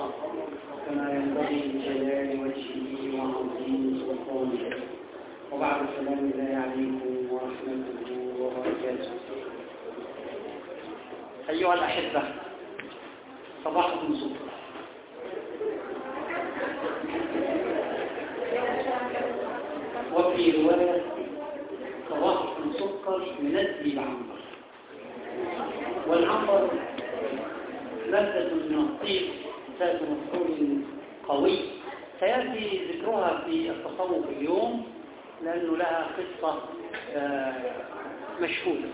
الله كما ينبغي لجلال وجهه وعظيم سلطانه. وبعد سلام الله عليكم ورحمته وبركاته. أيها الأحبة، صباحكم سكر. وفي رواية صباحكم سكر ينزل العنبر، والعنبر مادة من الطيب ذات مفعول قوي سيأتي ذكرها في التصوف اليوم لأنه لها قصة مشهورة.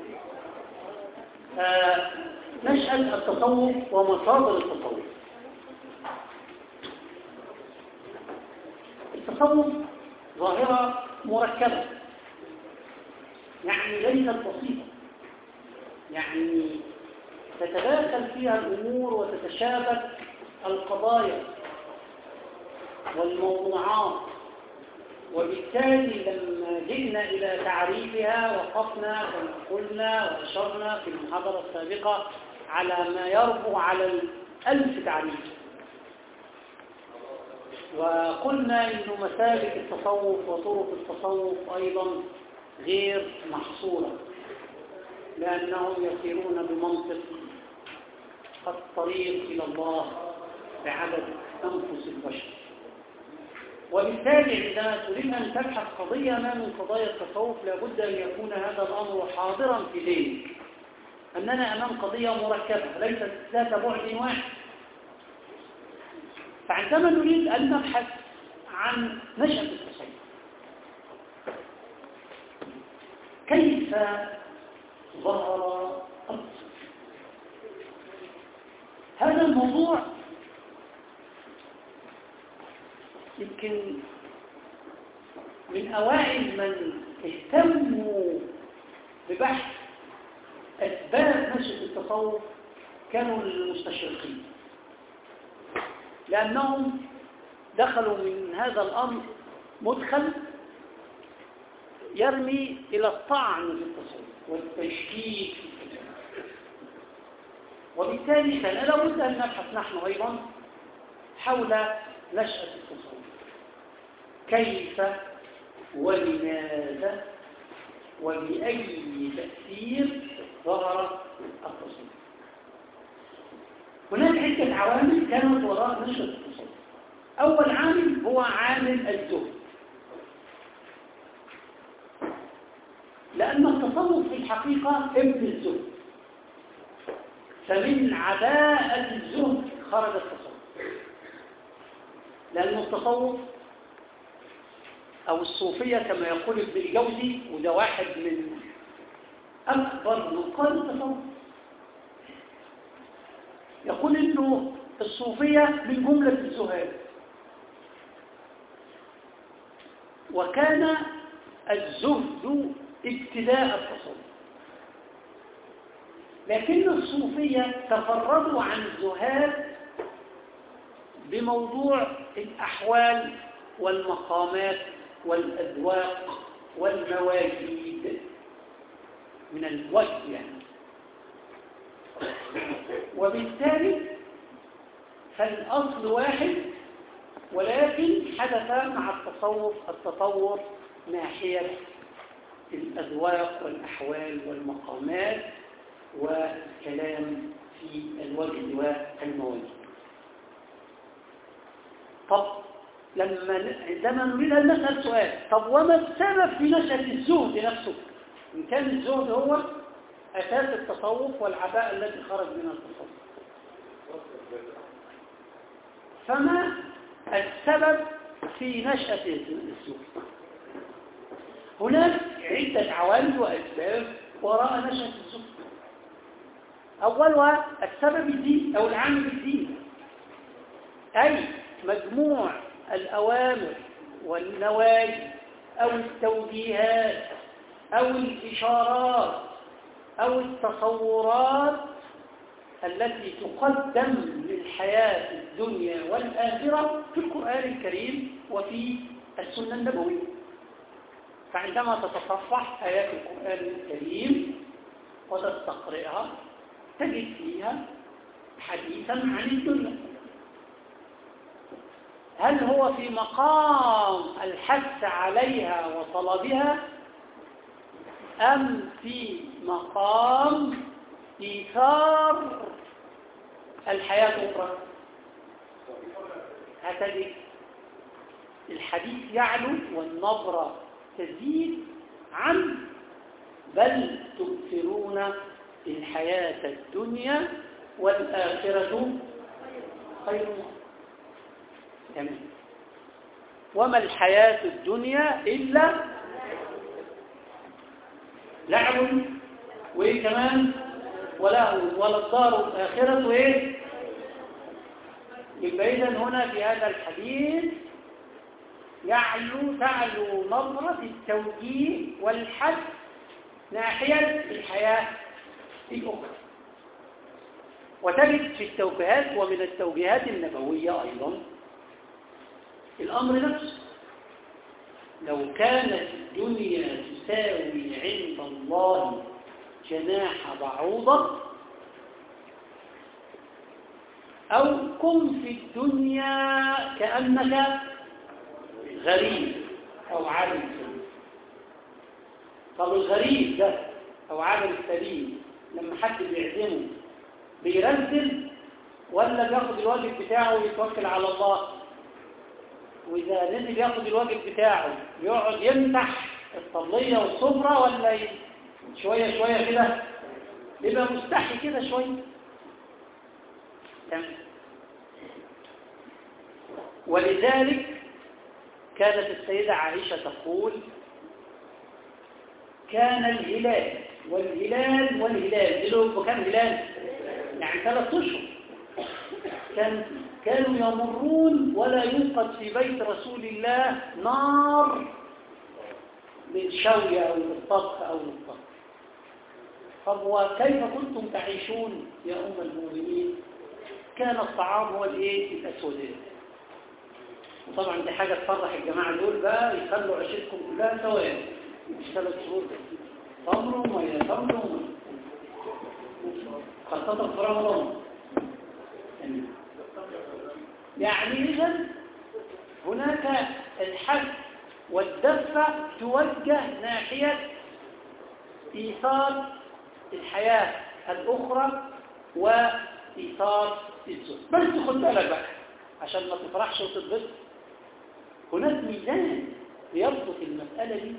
نشأة التصوف ومصادر التصوف. التصوف ظاهرة مركبة، يعني ليست بسيطة، يعني تتداخل فيها الأمور وتتشابك القضايا والموضوعات، وبالتالي لما جئنا إلى تعريفها وقفنا وقلنا وأشرنا في المحاضرة السابقة على ما يربو على 1000 تعريف، وقلنا إن مسالك التصوف وطرق التصوف أيضا غير محصورة، لأنهم يسيرون بمنطق الطريق إلى الله بعدد أنفس البشر. وبالتالي عندما تريد أن تبحث قضية ما من قضايا التصوف لابد أن يكون هذا الأمر حاضرا في ذهنك، أننا أمام قضية مركبة ليست ذات بعد واحد. فعندما نريد أن نبحث عن نشأة التصوف، كيف ظهر التصوف؟ هذا الموضوع يمكن من أوائل من اهتموا ببحث أسباب نشأة التصوف كانوا المستشرقين، لأنهم دخلوا من هذا الأمر مدخل يرمي إلى الطعن في التصوف والتشكيك في التصوف. وبالتالي كان لابد أن نبحث نحن أيضا حول نشأة التصوف، كيف ولماذا وبأي تأثير ظهر التصوف. هناك عدة عوامل كانت وراء نشأة التصوف. أول عامل هو عامل الزهد، لأن التصوف في الحقيقة ابن الزهد، فمن عباءة الزهد خرج التصوف، لأن التصوف أو الصوفية كما يقول ابن الجوزي، وده واحد من أكبر نقاد التصوف، يقول إنه الصوفية من جملة الزهاد، وكان الزهد ابتداء التصوف، لكن الصوفية تفردوا عن الزهاد بموضوع الأحوال والمقامات والأذواق والمواجيد من الوجه يعني. وبالتالي فالأصل واحد، ولكن حدث مع التصوف التطور ناحية الأذواق والأحوال والمقامات والكلام في الوجه والمواجيد. طب عندما نريد أن نسأل سؤال، طب وما السبب في نشأة الزهد نفسه؟ إن كان الزهد هو أساس التصوف والعباء التي خرج من التصوف، فما السبب في نشأة الزهد؟ هناك عدة عوامل وأسباب وراء نشأة الزهد. أولها السبب الديني أو العامل الديني، أي مجموع الأوامر والنواهي أو التوجيهات أو الإشارات أو التصورات التي تقدم للحياة الدنيا والآخرة في القرآن الكريم وفي السنة النبوية. فعندما تتصفح آيات القرآن الكريم وتستقرئها تجد فيها حديثا عن الدنيا، هل هو في مقام الحث عليها وطلبها أم في مقام إيثار الحياة الأخرى؟ هتجد الحديث يعلو والنبرة تزيد عن بل تؤثرون الحياة الدنيا والآخرة خير. تمام. وما الحياة الدنيا إلا لعب وإيه كمان ولا الدار الآخرة وإيه. يبقى إذن هنا في هذا الحديث تعلو نظرة التوجيه والحث ناحية الحياة الأخرى. وتجد في التوجيهات ومن التوجيهات النبوية أيضا الأمر نفسه. لو كانت الدنيا تساوي عند الله جناح بعوضة أو كن في الدنيا كأنك غريب أو عابر سبيل. طب الغريب ده أو عابر السبيل لما حد بيعزمه بيرزل ولا بياخد الواجب بتاعه ويتوكل على الله؟ وإذا نزل ياخد الواجب بتاعه يقعد يمسح الطلية والصبرة ولا شوية شوية كده يبقى مستحي كده شوية. تمام. ولذلك كانت السيدة عائشة تقول كان الهلال والهلال دلوقتي كان هلال يعني 3 أشهر كانوا يمرون ولا يوقد في بيت رسول الله نار من شوية أو من الطبخ أو من الطبخ. طب وكيف كنتم تعيشون يا أم المؤمنين؟ كان الطعام هو الأسودين. وطبعا دي حاجة تفرح الجماعة دول بقى يخلوا عيشتكم كلها سواء مش 3 شهور تمروا ويا تمروا خاصة في رمضان. يعني إذن هناك الحث والدفع توجه ناحية إيثار الحياة الأخرى وإيثار الزهد. بس خد بالك بقى عشان ما تفرحش وتتبسط. هناك ميزان يضبط المسألة دي.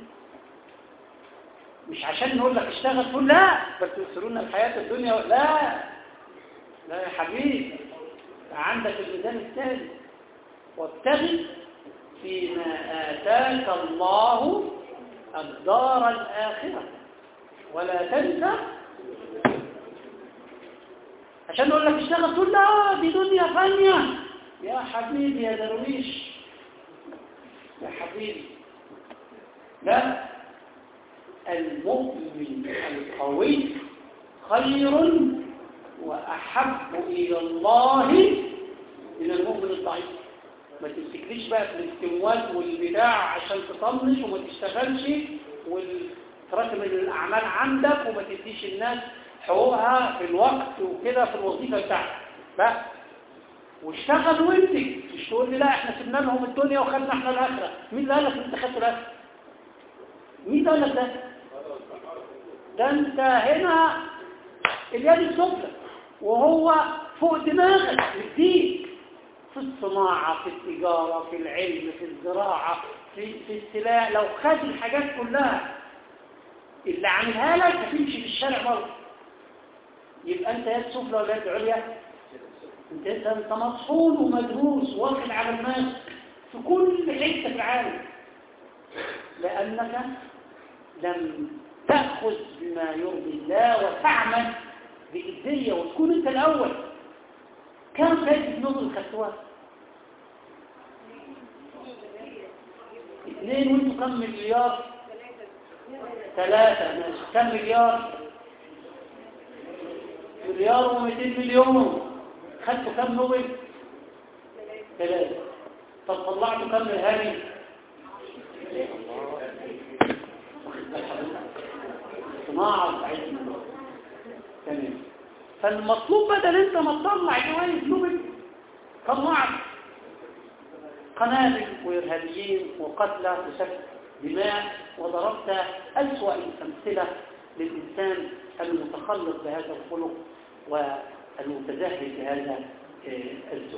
مش عشان نقول لك اشتغل تقول لا بل تؤثرون الحياة الدنيا لا يا حبيبي عندك الميزان الثاني وابتغي فيما آتاك الله الدار الآخرة ولا تنسى. عشان نقول لك اشتغل تقول لا دي دنيا فانية يا حبيبي يا درويش يا حبيبي. لا، المؤمن القوي خير وأحب إلى الله من المؤمن الضعيف. ما تمسكليش بقى في الاستموال والبداع عشان تطنش وما تشتغلش وتراكم الأعمال عندك وما تديش الناس حقوقها في الوقت وكده في الوظيفة بتاعتك بقى واشتغل وانتج. مش تقول لي لا احنا سيبنا لهم الدنيا وخدنا احنا الآخرة. مين اللي قال لك انت خدت الآخرة؟ مين قال لك ده؟ ده انت هنا اليد السفلى وهو فوق دماغك بالدين في الصناعة في التجارة في العلم في الزراعة في السلاح. لو خد الحاجات كلها اللي عاملها لك هتمشي في الشارع برضه. يبقى انت يد سفلى ولا يد عليا؟ انت مطحون ومدروس واخد على الناس في كل حته في العالم لانك لم تأخذ بما يرضي الله وتعمل بإذية وتكون انت الأول. كم فايدة نوبل خدتوها؟ 2 وانتوا كم مليار؟ 3 كم مليار؟ 1,200 مليون. خدتوا كم نوبل؟ 3. طب طلعتوا كم الهاني؟ صناعة وعلم. تمام. فالمطلوب بدل انت ما تطلع جوائز نوبل طلعت قنابل وإرهابيين وقتلى وسفك دماء، وضربت أسوأ الأمثلة للإنسان المتخلق بهذا الخلق والمتزهد بهذا الزهد.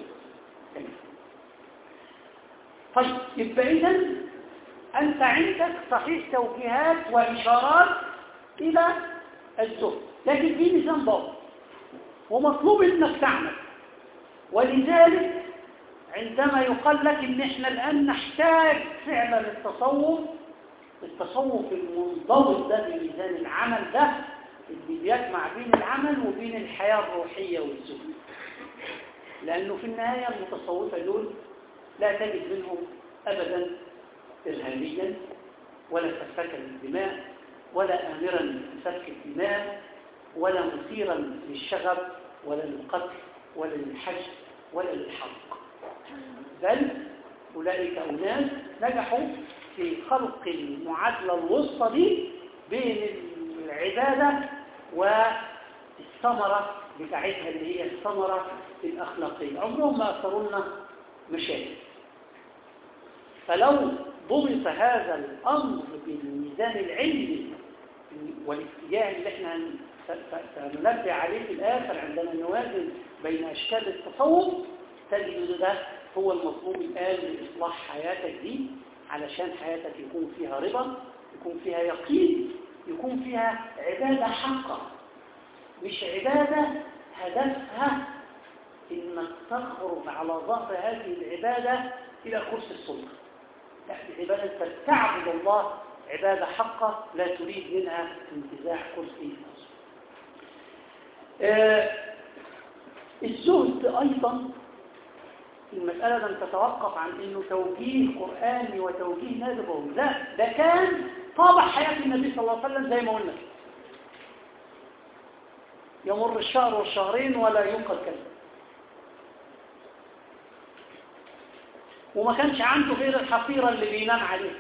طيب، يبقى إذن أنت عندك صحيح توجيهات وإشارات إلى الزهد، لكن في نظام ضابط ومطلوب أنك تعمل. ولذلك عندما يقال لك إن إحنا الآن نحتاج فعلا التصوف المنضبط ده بميزان العمل ده اللي بيجمع بين العمل وبين الحياة الروحية والزهد. لأنه في النهاية المتصوفة دول لا تجد منهم أبدا إرهابيا ولا سفاكا للدماء ولا آمرا بسفك الدماء ولا مثيرا للشغب ولا للقتل ولا للحج ولا للحرق، بل أولئك أناس نجحوا في خلق المعادلة الوسطى دي بين العبادة والثمرة بتاعتها اللي هي الثمرة الأخلاقية. عمرهم ما أثروا لنا مشاكل. فلو ضبط هذا الأمر بالميزان العلمي والاتجاه اللي احنا سننبه عليه في الآخر عندما نوازن بين أشكال التصوف، تجد ده هو المطلوب الآن لإصلاح حياتك دي، علشان حياتك يكون فيها رضا، يكون فيها يقين، يكون فيها عبادة حقة، مش عبادة هدفها إنك تخرج على ظهر هذه العبادة إلى كرسي السلطة. لا، العبادة تعبد الله عبادة حقة لا تريد منها انتزاع كرسي الزهد. أيضا المسألة لم تتوقف عن أنه توجيه قرآني وتوجيه نبوي، لا، ده كان طابع حياة النبي صلى الله عليه وسلم. زي ما قلنا يمر الشهر والشهرين ولا ينقذ كلمة، وما كانش عنده غير الحصيرة اللي بينام عليها،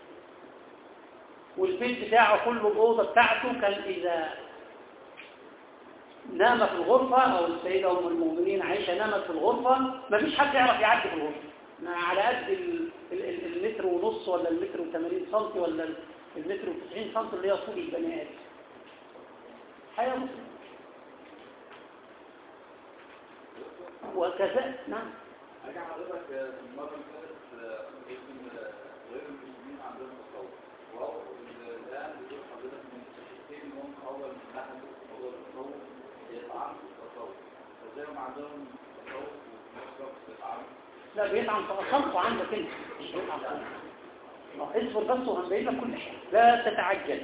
والبيت بتاعه كله الأوضة بتاعته كان إذا نام في الغرفة أو السيدة أم المؤمنين عائشة نامت في الغرفة، ما فيش حد يعرف يعدي في الغرفة على قد المتر ونص ولا المتر و80 سم ولا المتر و90 سم اللي هي طول البني آدم. حياة مسلمة. وكذا نعم. أرجع حضرتك المرة اللي فاتت غير المسلمين عندهم تصور، والآن بتقول حضرتك من الشيخين هم أول من ناحية موضوع التصور يطعن في التصور، فازاي هم عندهم تصور وفي نفس الوقت بيطعن؟ لا، بيطعن في أصلته عندك أنت، مش بيطعن في اصبر بس وهنبين لك كل حاجة، لا تتعجل.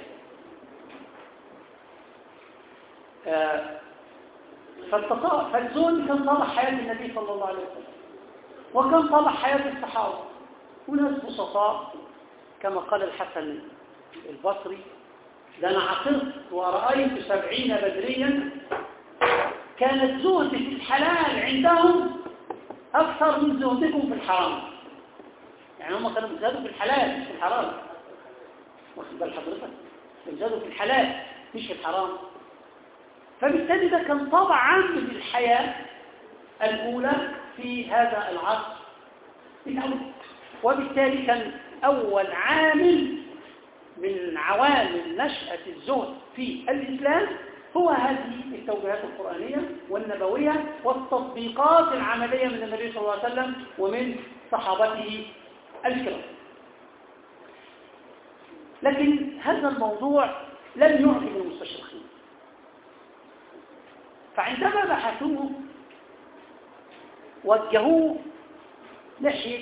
فالزهد كان طابع حياة النبي صلى الله عليه وسلم، وكان طابع حياة الصحابة وناس بسطاء كما قال الحسن البصري: ده أنا عقلت ورأيت 70 بدريا كان الزهد في الحلال عندهم أكثر من زهدكم في الحرام. يعني هم كانوا بيزهدوا في الحلال مش في الحرام، واخد بال حضرتك؟ بيزهدوا في الحلال مش في الحرام. فبالتالي ده كان طابع عام للحياة الأولى في هذا العصر الأول، وبالتالي كان أول عامل من عوامل نشأة الزهد في الإسلام هو هذه التوجيهات القرآنية والنبوية والتطبيقات العملية من النبي صلى الله عليه وسلم ومن صحابته الكرام. لكن هذا الموضوع لم يعجب المستشرقين، فعندما بحثوه وجهوه ناحية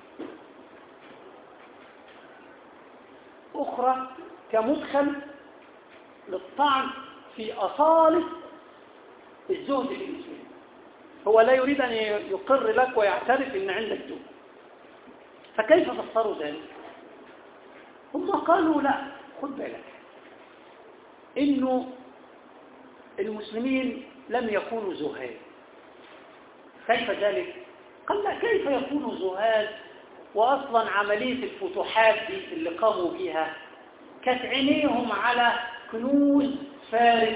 أخرى كمدخل للطعن في أصالة الزهد في الإسلام. هو لا يريد أن يقر لك ويعترف أن عندك زهد، فكيف فسروا ذلك؟ هم قالوا لا، خد بالك إنه المسلمين لم يكونوا زهاد. كيف ذلك؟ قال لا، كيف يكونوا زهاد وأصلا عملية الفتوحات دي اللي قاموا بها كانت عينيهم على كنوز فارس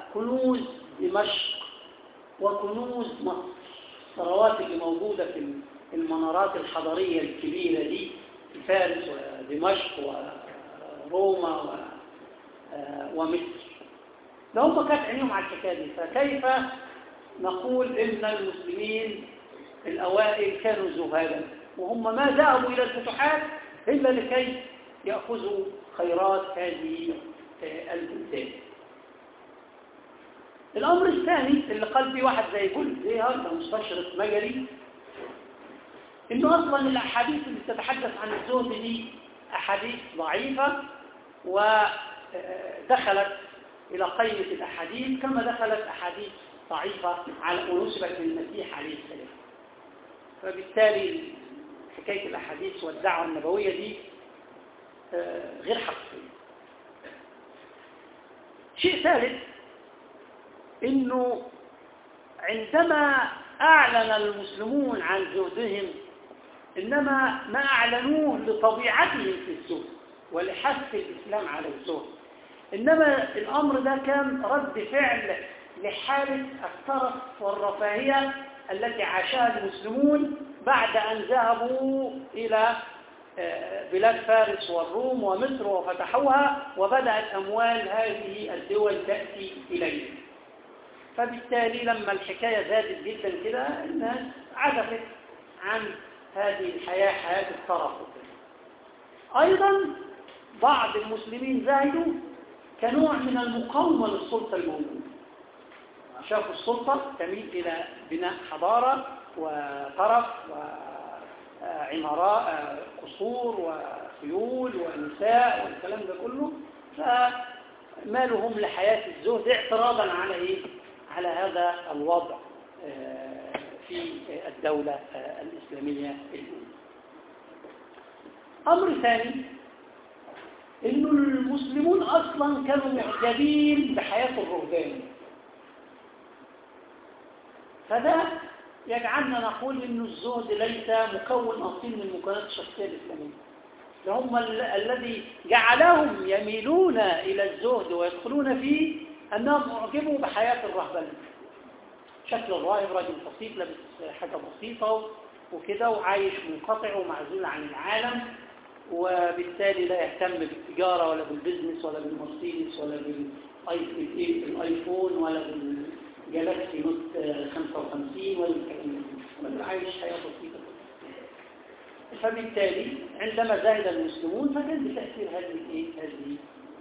وكنوز دمشق وكنوز مصر، الثروات اللي موجودة المنارات الحضارية الكبيرة دي في فارس ودمشق وروما ومصر، ده هم كانت عينيهم على الحكاية دي. فكيف نقول إن المسلمين الأوائل كانوا زهادا وهم ما ذهبوا إلى الفتوحات إلا لكي يأخذوا خيرات هذه البلدان؟ الأمر الثاني اللي قال فيه واحد زي يقول زي هذا مستشرق مجري، إنه أصلا الأحاديث اللي تتحدث عن الزهد دي أحاديث ضعيفة ودخلت إلى قائمة الأحاديث كما دخلت أحاديث ضعيفة على ونسبت للمسيح عليه السلام. فبالتالي حكاية الأحاديث والدعوة النبوية دي غير حقيقية. شيء ثالث، إنه عندما أعلن المسلمون عن زهدهم إنما ما أعلنوه لطبيعتهم في الزهد ولحث الإسلام على الزهد، إنما الأمر ده كان رد فعل لحالة الترف والرفاهية التي عاشها المسلمون بعد أن ذهبوا إلى بلاد فارس والروم ومصر وفتحوها وبدأت أموال هذه الدول تأتي إليهم. فبالتالي لما الحكاية زادت جدا كده الناس عزفت عن هذه الحياة، حياة الترف. أيضا بعض المسلمين زايدوا كنوع من المقاومة للسلطة الموجودة، شافوا السلطة تميل إلى بناء حضارة وطرف وعمارات قصور وخيول ونساء والكلام ده كله، فمالهم لحياة الزهد اعتراضا على إيه؟ على هذا الوضع في الدولة الإسلامية الأولى. أمر ثاني، إنه المسلمون أصلا كانوا معجبين بحياة الرهبان، فده يجعلنا نقول إنه الزهد ليس مكون أصيل من مكونات الشخصية الإسلامية. هم الذي جعلهم يميلون إلى الزهد ويدخلون فيه أنهم أعجبوا بحياة الرهبان. شكل الراهب راجل بسيط لابس حاجة بسيطة وكده وعايش منقطع ومعزول عن العالم، وبالتالي لا يهتم بالتجارة ولا بالبزنس ولا بالمرسيدس ولا بالايفون ولا بالجالاكسي نوت 55 ولا الكلام ده، عايش حياة بسيطة. فبالتالي عندما زاد المسلمون فكان بتأثير هذه المشكلة.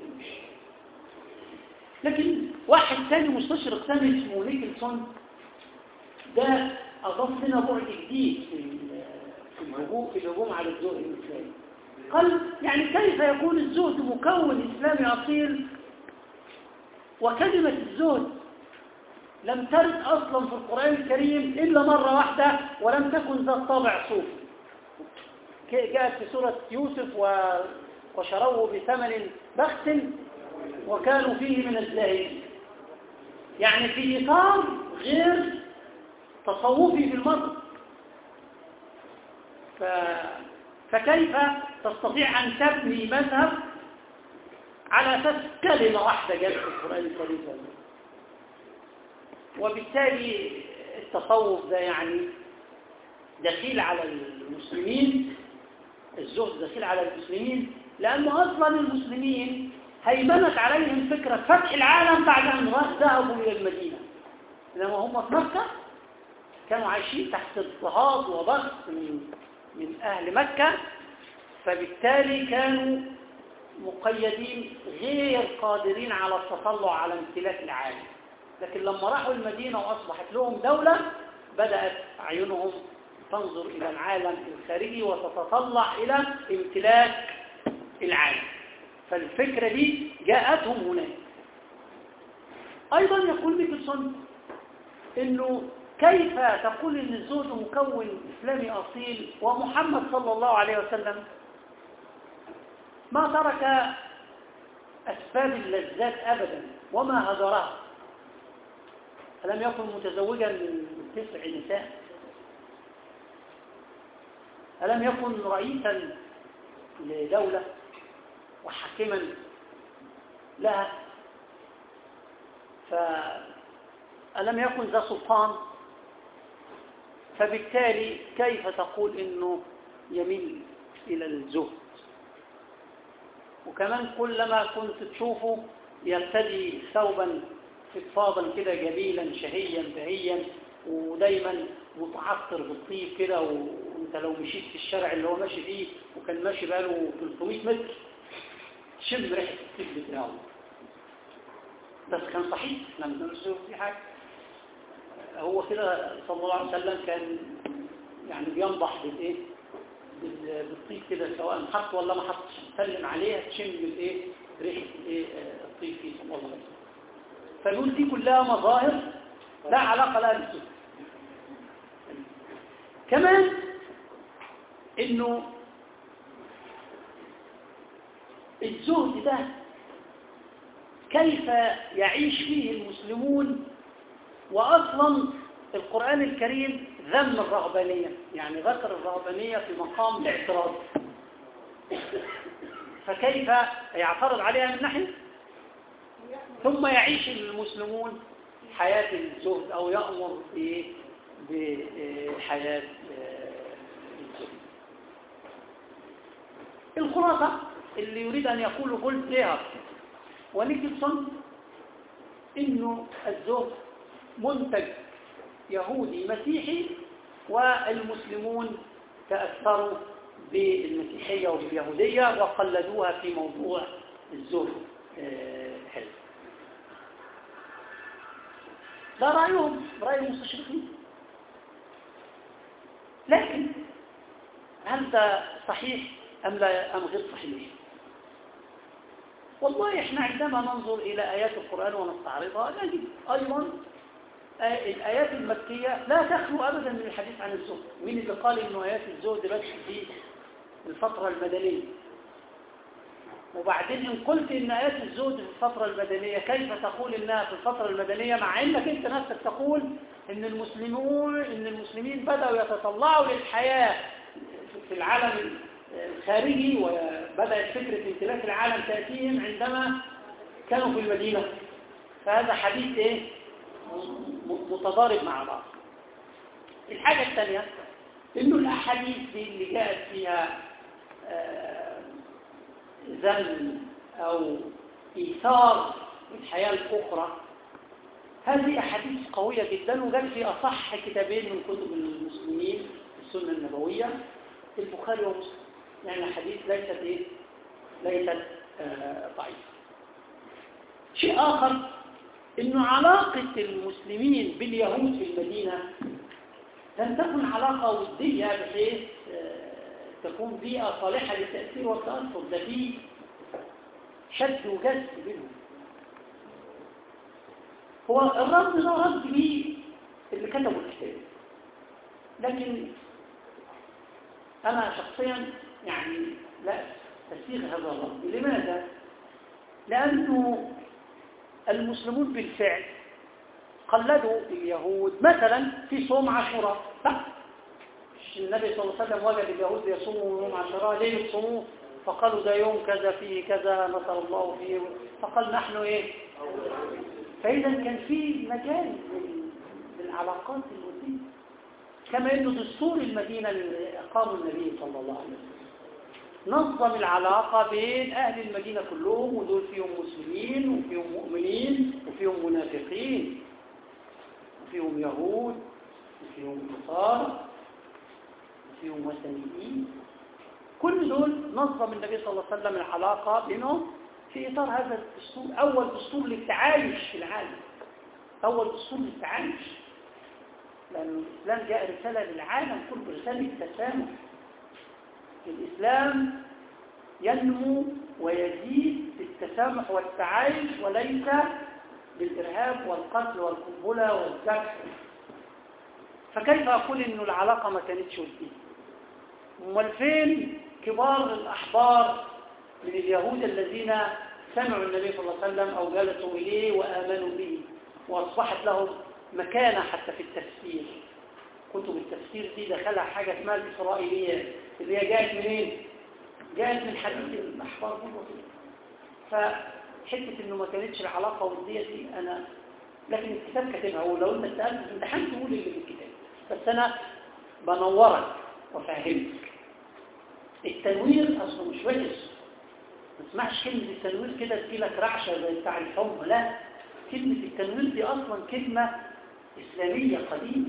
لكن واحد ثاني مستشرق ثاني اسمه نيكلسون، ده أضاف لنا بعد جديد في الهجوم على الزهد الإسلامي. قال يعني كيف يكون الزهد مكون إسلامي أصيل وكلمة الزهد لم ترد أصلا في القرآن الكريم إلا مرة واحدة ولم تكن ذات طابع صوفي. جاءت في سورة يوسف وشروه بثمن بخس وكانوا فيه من الزاهدين، يعني في إطار غير تصوفي في المرض. فكيف تستطيع أن تبني مذهب على أساس كلمة واحدة جاءت في القرآن الكريم؟ وبالتالي التصوف ده يعني دخيل على المسلمين، الزهد دخيل على المسلمين، لأنه أصلا المسلمين هيمنت عليهم فكرة فتح العالم بعد أن ذهبوا إلى المدينة. لما هم في مكة كانوا عايشين تحت اضطهاد وضغط من أهل مكة، فبالتالي كانوا مقيدين غير قادرين على التطلع على امتلاك العالم. لكن لما راحوا المدينة وأصبحت لهم دولة بدأت أعينهم تنظر إلى العالم الخارجي وتتطلع إلى امتلاك العالم، فالفكرة دي جاءتهم هناك. أيضا يقول نيكلسون إنه كيف تقول إن الزهد مكون إسلامي أصيل ومحمد صلى الله عليه وسلم ما ترك أسباب اللذات أبدا وما هجرها؟ ألم يكن متزوجا من 9 نساء؟ ألم يكن رئيسا لدولة وحاكما لها؟ فألم يكن ذا سلطان؟ فبالتالي كيف تقول إنه يميل إلى الزهد؟ وكمان كلما كنت تشوفه يرتدي ثوبا فضفاضا كده جميلا شهيا بهيا ودايما متعطر بالطيب كده، وانت لو مشيت في الشارع اللي هو ماشي فيه وكان ماشي بقاله 300 متر تشم ريحه الطيب بتاعه. بس كان صحيح، احنا ما بنقولش في حاجه. هو كده صلى الله عليه وسلم كان يعني بينضح بالايه؟ بالطيب كده، سواء حط ولا ما حطش، سلم عليها تشم بالايه؟ ريحه الايه؟ الطيب فيه صلى الله عليه وسلم. فنقول دي كلها مظاهر لا علاقه لها بالزهد. كمان انه الزهد ده كيف يعيش فيه المسلمون، واصلا القرآن الكريم ذم الرهبانية، يعني ذكر الرهبانية في مقام الاعتراض، فكيف يعترض عليها من ناحية ثم يعيش المسلمون حياة الزهد أو يأمر بحياة الزهد. الخلاصة اللي يريد أن يقوله فولتير ونيكلسون إنه الزهد منتج يهودي مسيحي، والمسلمون تأثروا بالمسيحية وباليهودية وقلدوها في موضوع الزهد. حلو، ده رأيهم، رأي المستشرقين. لكن هل ده صحيح أم لا أم غير صحيح؟ والله إحنا عندما ننظر إلى آيات القرآن ونستعرضها نجد أيضا الآيات المكية لا تخلو أبدا من الحديث عن الزهد. مين اللي قال إنه آيات الزهد بس في الفترة المدنية؟ وبعدين إن قلت إن آيات الزهد في الفترة المدنية كيف تقول إنها في الفترة المدنية مع إنك أنت نفسك تقول إن المسلمين بدأوا يتطلعوا للحياة في العالم الخارجي، وبدأت فكرة امتلاك العالم تأتيهم عندما كانوا في المدينة. فهذا حديث إيه؟ متضارب مع بعض. الحاجة الثانية إنه الأحاديث دي اللي جاءت فيها ذم أو إيثار الحياة الأخرى، هذه أحاديث قوية جدا، وجاءت في أصح كتابين من كتب المسلمين السنة النبوية، البخاري ومسلم. يعني حديث ليست ضعيفة. شيء آخر إنه علاقة المسلمين باليهود في المدينة لم تكن علاقة ودية بحيث تكون بيئة صالحة للتأثير والتأثر، ده فيه شد وجذب بينهم. هو الرد ده رد بيه اللي كتبوا الكتاب، لكن أنا شخصيا يعني لا أستسيغ هذا الرد. لماذا؟ لأنه المسلمون بالفعل قلدوا اليهود مثلا في صوم عاشوراء. النبي صلى الله عليه وسلم وجد اليهود يصوموا يوم عاشوراء، ليه يصوموه؟ فقالوا ده يوم كذا فيه كذا نصر الله فيه، فقال نحن ايه؟ فإذا كان في مجال للعلاقات الودية، كما انه دستور المدينة اللي أقامه النبي صلى الله عليه وسلم نظم العلاقة بين أهل المدينة كلهم، ودول فيهم مسلمين وفيهم مؤمنين وفيهم منافقين وفيهم يهود وفيهم نصارى وفيهم وثنيين. كل دول نظم النبي صلى الله عليه وسلم العلاقة بينهم في إطار هذا الدستور. أول دستور للتعايش في العالم، أول دستور للتعايش، لأن الإسلام جاء رسالة للعالم كله، رسالة التسامح. الإسلام ينمو ويزيد بالتسامح والتعايش، وليس بالإرهاب والقتل والقنبلة والذبح. فكيف أقول إنه العلاقة ما كانتش ودية؟ امال فين كبار الأحبار من اليهود الذين سمعوا النبي صلى الله عليه وسلم أو جلسوا إليه وآمنوا به، وأصبحت لهم مكانة حتى في التفسير؟ كتب التفسير دي دخلها حاجة اسمها الإسرائيليات، اللي هي جاءت منين؟ جاءت من حديث الأحبار دي. فحتة إنه ما كانتش العلاقة ودية دي أنا، لكن الكتاب كاتبها، ولو أنت سألت في الامتحان تقول اللي في الكتاب، بس أنا بنورك وفهمك. التنوير أصله مش وحش، ما تسمعش كلمة التنوير كده تجيلك رعشة زي بتاع الحمى، لا، كلمة التنوير دي أصلا كلمة إسلامية قديمة.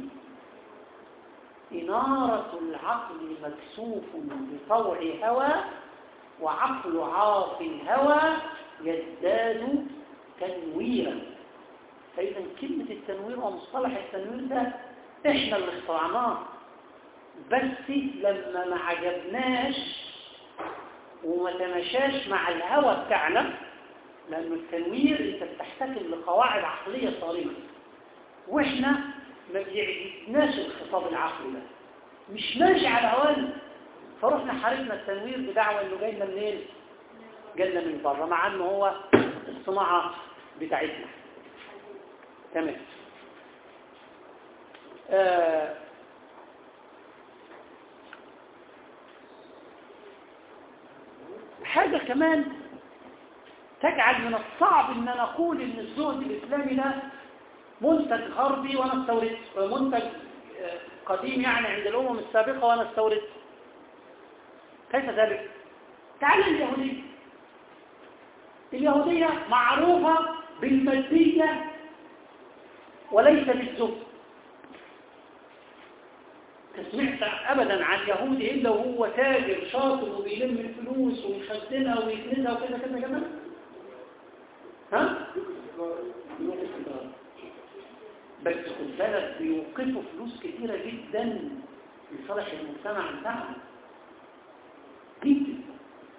إنارة العقل مكسوف بطوع هوى، وعقل عاص الهوى يزداد تنويرا. فإذا كلمة التنوير ومصطلح التنوير ده إحنا اللي اخترعناه، بس لما ما عجبناش وما تمشاش مع الهوى بتاعنا، لأنه التنوير أنت بتحتكم لقواعد عقلية صارمة، وإحنا ما بيعجبناش الخطاب العقلي ده، مش ماشي على هوانا، فرحنا حاربنا التنوير بدعوة إنه جاي لنا منين؟ جالنا من بره، مع إنه هو الصناعة بتاعتنا. تمام. حاجة كمان تجعل من الصعب ان انا اقول ان الزهد الاسلامي ده منتج غربي وانا استورده، منتج قديم يعني عند الامم السابقة وانا استورده. كيف ذلك؟ تعال اليهودية. اليهودية معروفة بالمادية وليس بالزهد. سمعت ابدا عن يهودي الا وهو تاجر شاطر وبيلم الفلوس ويخزنها ويكنزها وكذا كذا كذا؟ ها؟ بس خد بالك بيوقفوا فلوس كثيره جدا لصالح المجتمع بتاعهم جدا،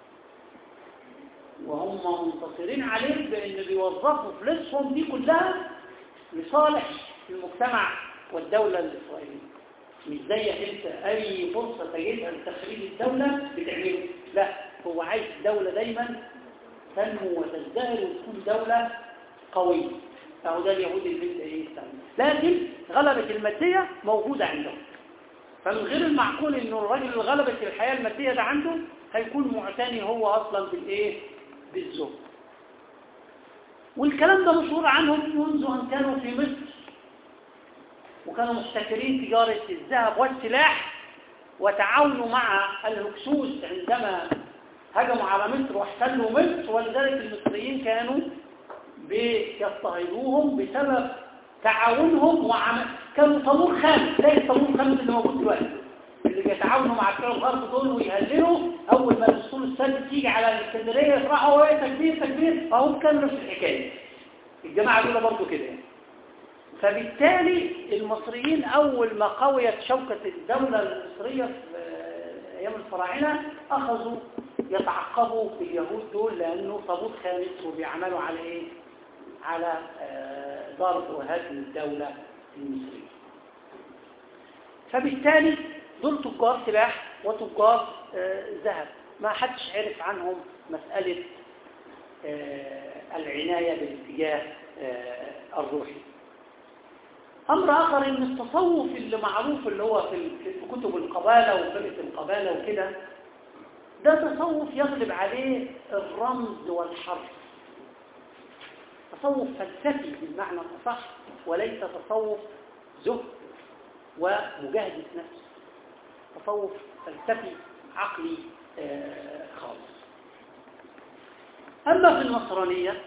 وهم منتصرين عليه بان بيوظفوا فلوسهم دي كلها لصالح المجتمع والدوله الاسرائيليه. مش زي انت اي فرصه تجدها لتخريب الدوله بتعمله، لا، هو عايز الدوله دايما تنمو وتزدهر وتكون دوله قويه. فهو ده اليهود اللي ايه يستعمل، لكن غلبه الماديه موجوده عندهم. فمن غير المعقول انه الراجل اللي غلبه الحياه الماديه ده عنده هيكون معتني هو اصلا بالايه؟ بالزهد. والكلام ده مشهور عنهم منذ ان كانوا في مصر، وكانوا محتكرين تجارة الذهب والسلاح، وتعاونوا مع الهكسوس عندما هجموا على مصر واحتلوا مصر، ولذلك المصريين كانوا بيضطهدوهم بسبب تعاونهم كانوا طابور خامس، زي الطابور الخامس اللي موجود دلوقتي، اللي بيتعاونوا مع بتوع الغرب دول ويهللوا اول ما الاسطول السادس تيجي على الاسكندريه يفرحوا ايه تكبير تكبير، اهو كان نفس الحكايه. الجماعه دول برضه كده يعني. فبالتالي المصريين أول ما قويت شوكة الدولة المصرية في أيام الفراعنة أخذوا يتعقبوا في اليهود دول، لأنه طابور خامس وبيعملوا على إيه؟ على ضرب وهدم الدولة المصرية. فبالتالي دول تجار سلاح وتجار ذهب، ما حدش عرف عنهم مسألة العناية بالاتجاه الروحي. أمر آخر إن التصوف اللي معروف اللي هو في كتب القبالة وفرقة القبالة وكده، ده تصوف يغلب عليه الرمز والحرف، تصوف فلسفي بالمعنى الأصح، وليس تصوف زهد ومجاهدة نفس، تصوف فلسفي عقلي خالص. أما في النصرانية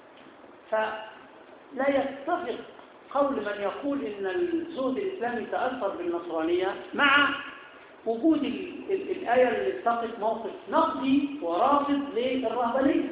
فلا يتفق قول من يقول إن الزهد الإسلامي تأثر بالنصرانية مع وجود الآية اللي اتقت موقف نقدي ورافض للرهبانية،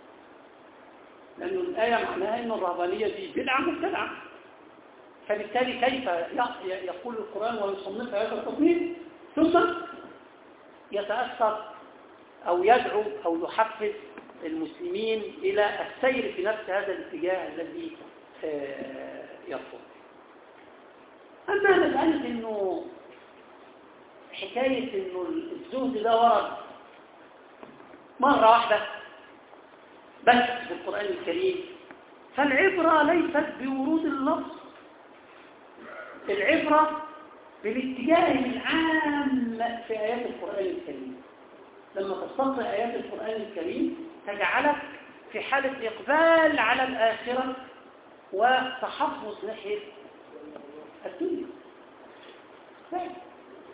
لأن الآية معناها إن الرهبانية دي بدعة مبتدعة. فبالتالي كيف يقول القرآن ويصنفها هذا التصنيف ثم يتأثر أو يدعو أو يحفز المسلمين إلى السير في نفس هذا الاتجاه الذي يرفض. أما مسألة إنه حكاية إنه الزهد ده ورد مرة واحدة بس في القرآن الكريم، فالعبرة ليست بورود اللفظ، العبرة بالاتجاه العام في آيات القرآن الكريم. لما تستقرأ آيات القرآن الكريم تجعلك في حالة إقبال على الآخرة وتحفظ ناحية الدنيا.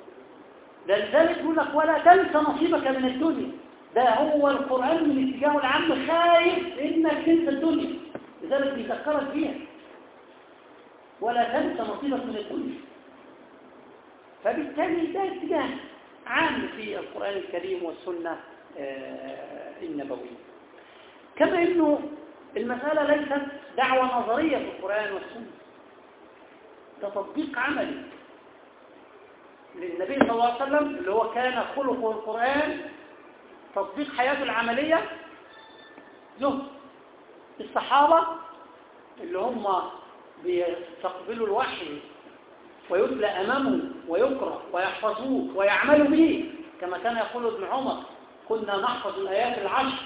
ده لذلك يقول لك ولا تنسى نصيبك من الدنيا. ده هو القرآن من اتجاهه العام خايف انك تنسى الدنيا، لذلك بيذكرك بيها ولا تنسى نصيبك من الدنيا. فبالتالي ده اتجاه عام في القرآن الكريم والسنة النبوية. كما انه المسألة ليست دعوة نظرية في القرآن والسنة، ده تطبيق عملي للنبي صلى الله عليه وسلم، اللي هو كان خلقه القرآن، تطبيق حياته العملية له. الصحابة اللي هم بيستقبلوا الوحي ويتلى أمامهم ويقرأ ويحفظوه ويعملوا به، كما كان يقول ابن عمر كنا نحفظ الآيات العشر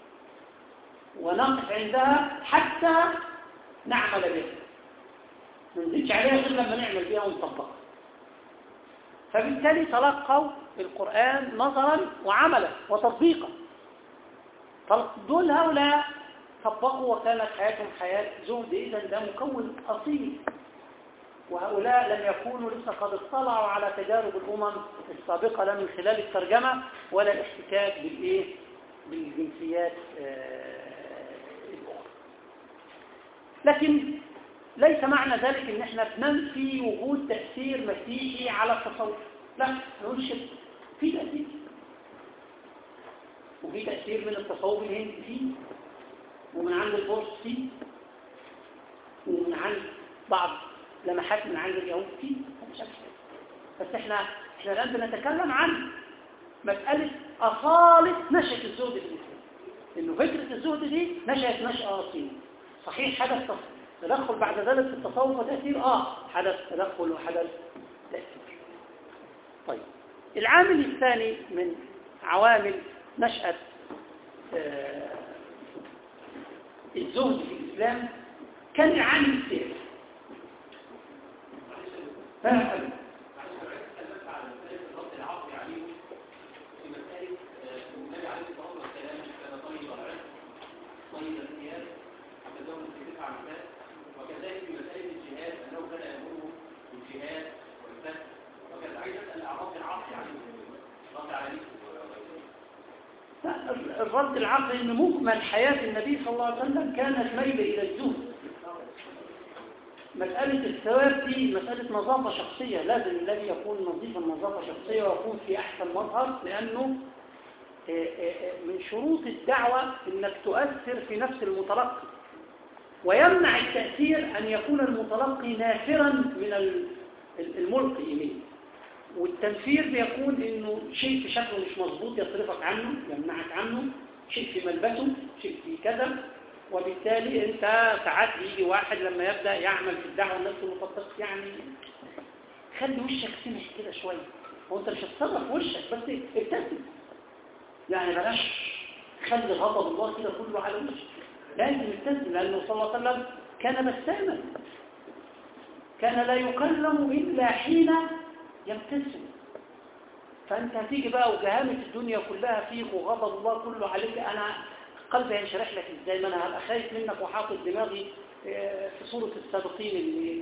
ونقف عندها حتى نعمل بها، ما نزيدش عليها غير لما نعمل بها ونطبقها. فبالتالي تلقوا القرآن نظرا وعملا وتطبيقا. دول هؤلاء طبقوا وكانت حياتهم حياة زهد، إذا ده مكون أصيل. وهؤلاء لم يكونوا لسه قد اطلعوا على تجارب الأمم السابقة، لا من خلال الترجمة ولا الاحتكاك بالجنسيات الأخرى. لكن ليس معنى ذلك ان احنا بننفي وجود تأثير مسيحي على التصوف، لا، نقولش في تأثير، وفي تأثير من التصوف الهندي فيه، ومن عند البورس فيه، ومن عند بعض لمحات من عند اليهود فيه. بس احنا الآن بنتكلم عن مسألة أصالة نشأة الزهد في الإسلام، إنه فكرة الزهد دي نشأت نشأة أصيلة. صحيح حدث تدخل بعد ذلك في التصوف وتأثير، حدث تدخل وحدث تأثير. طيب، العامل الثاني من عوامل نشأة الزهد في الإسلام كان عامل السير. وكذلك في مسائل الجهاد أنه كان يأمره بالجهاد والفتح، وكذا عايز أسأل الأعراض العقل رد عليه. الرد العقلي ان مجمل حياة النبي صلى الله عليه وسلم كانت ميلة إلى الزهد. مسألة الثواب دي مسألة نظافة شخصية، لازم الذي يكون نظيفا نظافة شخصية ويكون في أحسن مظهر، لأنه من شروط الدعوة إنك تؤثر في نفس المتلقي، ويمنع التأثير أن يكون المتلقي نافرا من الملقي إليه. والتنفير بيكون إنه شيء في شكله مش مظبوط يصرفك عنه، يمنعك عنه، شيء في ملبسه، شيء في كذا. وبالتالي أنت ساعات يجي واحد لما يبدأ يعمل في الدعوة نفسه المطبق، يعني خلي وشك سمح كده شوية، وانت مش هتصرف وشك بس ابتسم، يعني بلاش خلي غضب الله كده كله على وشك، لازم ابتسم، لأنه صلى الله عليه وسلم كان بساما، كان لا يكلم إلا حين يبتسم. فأنت هتيجي بقى وجهامة الدنيا كلها فيك وغضب الله كله عليك، أنا قلبي هينشرح لك ازاي؟ ما أنا هبقى خايف منك وحاطط دماغي في صورة السابقين اللي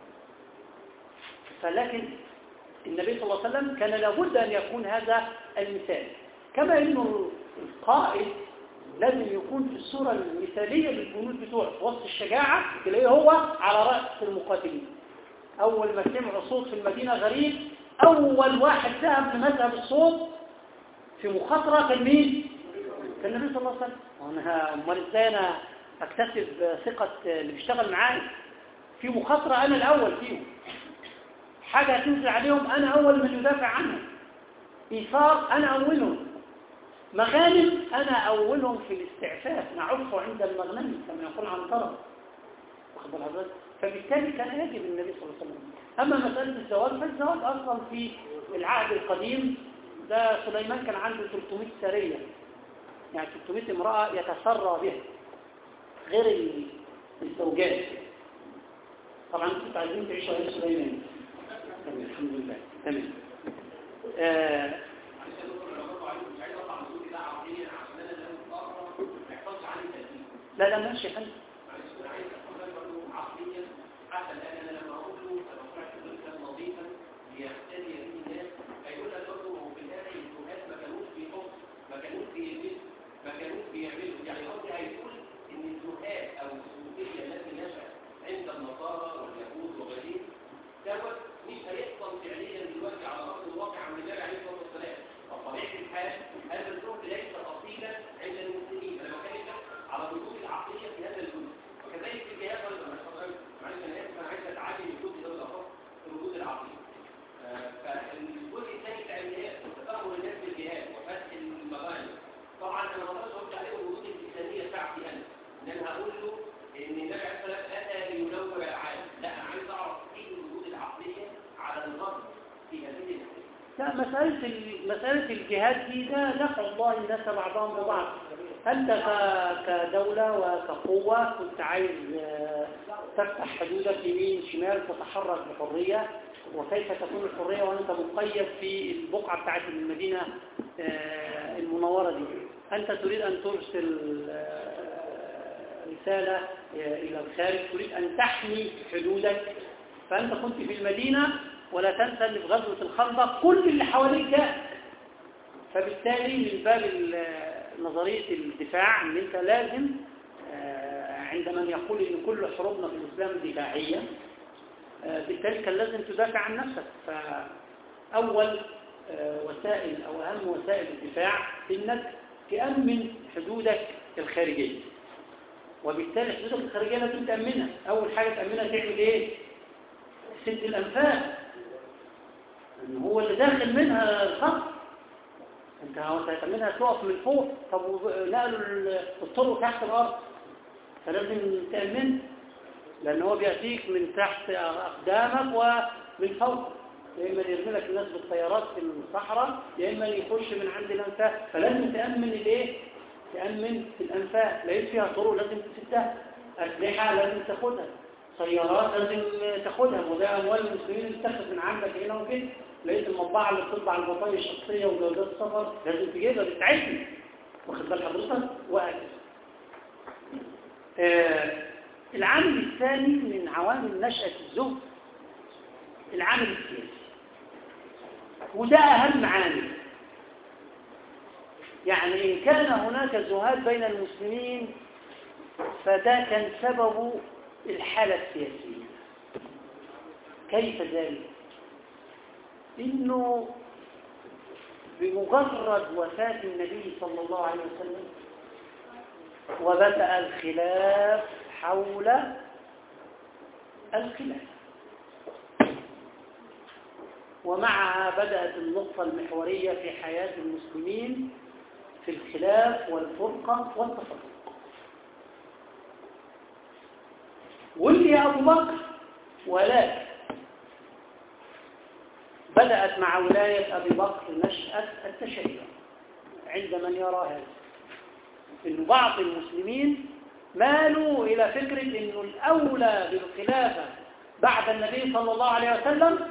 فلكن النبي صلى الله عليه وسلم كان لابد أن يكون هذا المثال، كما أنه القائد لازم يكون في الصورة المثالية للجنود بتوعه، وسط الشجاعة تلاقيه هو على رأس المقاتلين. أول ما سمعوا صوت في المدينة غريب، أول واحد ذهب لمذهب الصوت في مخاطرة كان مين؟ كان النبي صلى الله عليه وسلم. أمال إزاي أنا أكتسب ثقة اللي بيشتغل معايا؟ في مخاطرة أنا الأول فيهم، حاجة هتنزل عليهم أنا أول من يدافع عنها، إيثار أنا أولهم، مغانم أنا أولهم في الاستعفاف، نعف عند المغنم كما يقول عنترة. واخد بالك؟ فبالتالي كان يجب النبي صلى الله عليه وسلم. أما مسألة الزواج، فالزواج أصلا في العهد القديم ده سليمان كان عنده 300 سرية، يعني 300 امرأة يتسرى بها غير الزوجات. طبعا انتوا عايزين تعيشوا على سليمان. الحمد لله. تمام. لا لا ماشي حلو. حتى الآن أنا لما أقول له سأقول لك نظيفا ليحتدي به الناس، هيقول لك مسألة الجهاد دي ده نفع الله الناس بعضهم ببعض. أنت كدولة وكقوة كنت عايز تفتح حدودك يمين شمال تتحرك بحرية، وكيف تكون الحرية وأنت مقيد في البقعة بتاعت المدينة المنورة دي؟ أنت تريد أن ترسل رسالة إلى الخارج، تريد أن تحمي حدودك، فأنت كنت في المدينة، ولا تنسى أن في غزوة الخندق كل اللي حواليك جاء. فبالتالي من باب نظرية الدفاع أن أنت لازم عند من يقول أن كل حروبنا في الإسلام دفاعية، بالتالي كان لازم تدافع عن نفسك. فأول وسائل أو أهم وسائل الدفاع أنك تأمن حدودك الخارجية، وبالتالي حدودك الخارجية لازم تأمنها. أول حاجة تأمنها تعمل إيه؟ سد الأنفاس، إن هو اللي داخل منها الخط، أنت هتأمنها تقف من فوق. طب نقلوا الطرق تحت الأرض، فلازم تأمن، لأن هو بيأتيك من تحت أقدامك ومن فوق، يا إما يرمي لك الناس بالطيارات في الصحراء، يا إما يخش من عند الأنفاس. فلازم تأمن الإيه؟ تأمن الأنفاس. لقيت فيها طرق لازم تسدها، أسلحة لازم تاخدها، سيارات لازم تاخدها، وده أموال المسلمين تتخذ من عندك هنا وكده. لقيت المطبعة اللي بتطبع البطايق الشخصية وجوازات السفر لازم تجيبها بتاعتني، واخد بال حضرتك؟ وهكذا. العامل الثاني من عوامل نشأة الزهد العامل السياسي، وده أهم عامل. يعني إن كان هناك زهاد بين المسلمين فده كان سبب الحالة السياسية. كيف ذلك؟ إنه بمجرد وفاة النبي صلى الله عليه وسلم وبدأ الخلاف حول الخلاف، ومعها بدأت النقطة المحورية في حياة المسلمين في الخلاف والفرقة والتفرق. ولي أبو بكر، ولكن بدأت مع ولاية أبي بكر نشأة التشيع عند من يرى هذا، إن بعض المسلمين مالوا إلى فكرة إنه الأولى بالخلافة بعد النبي صلى الله عليه وسلم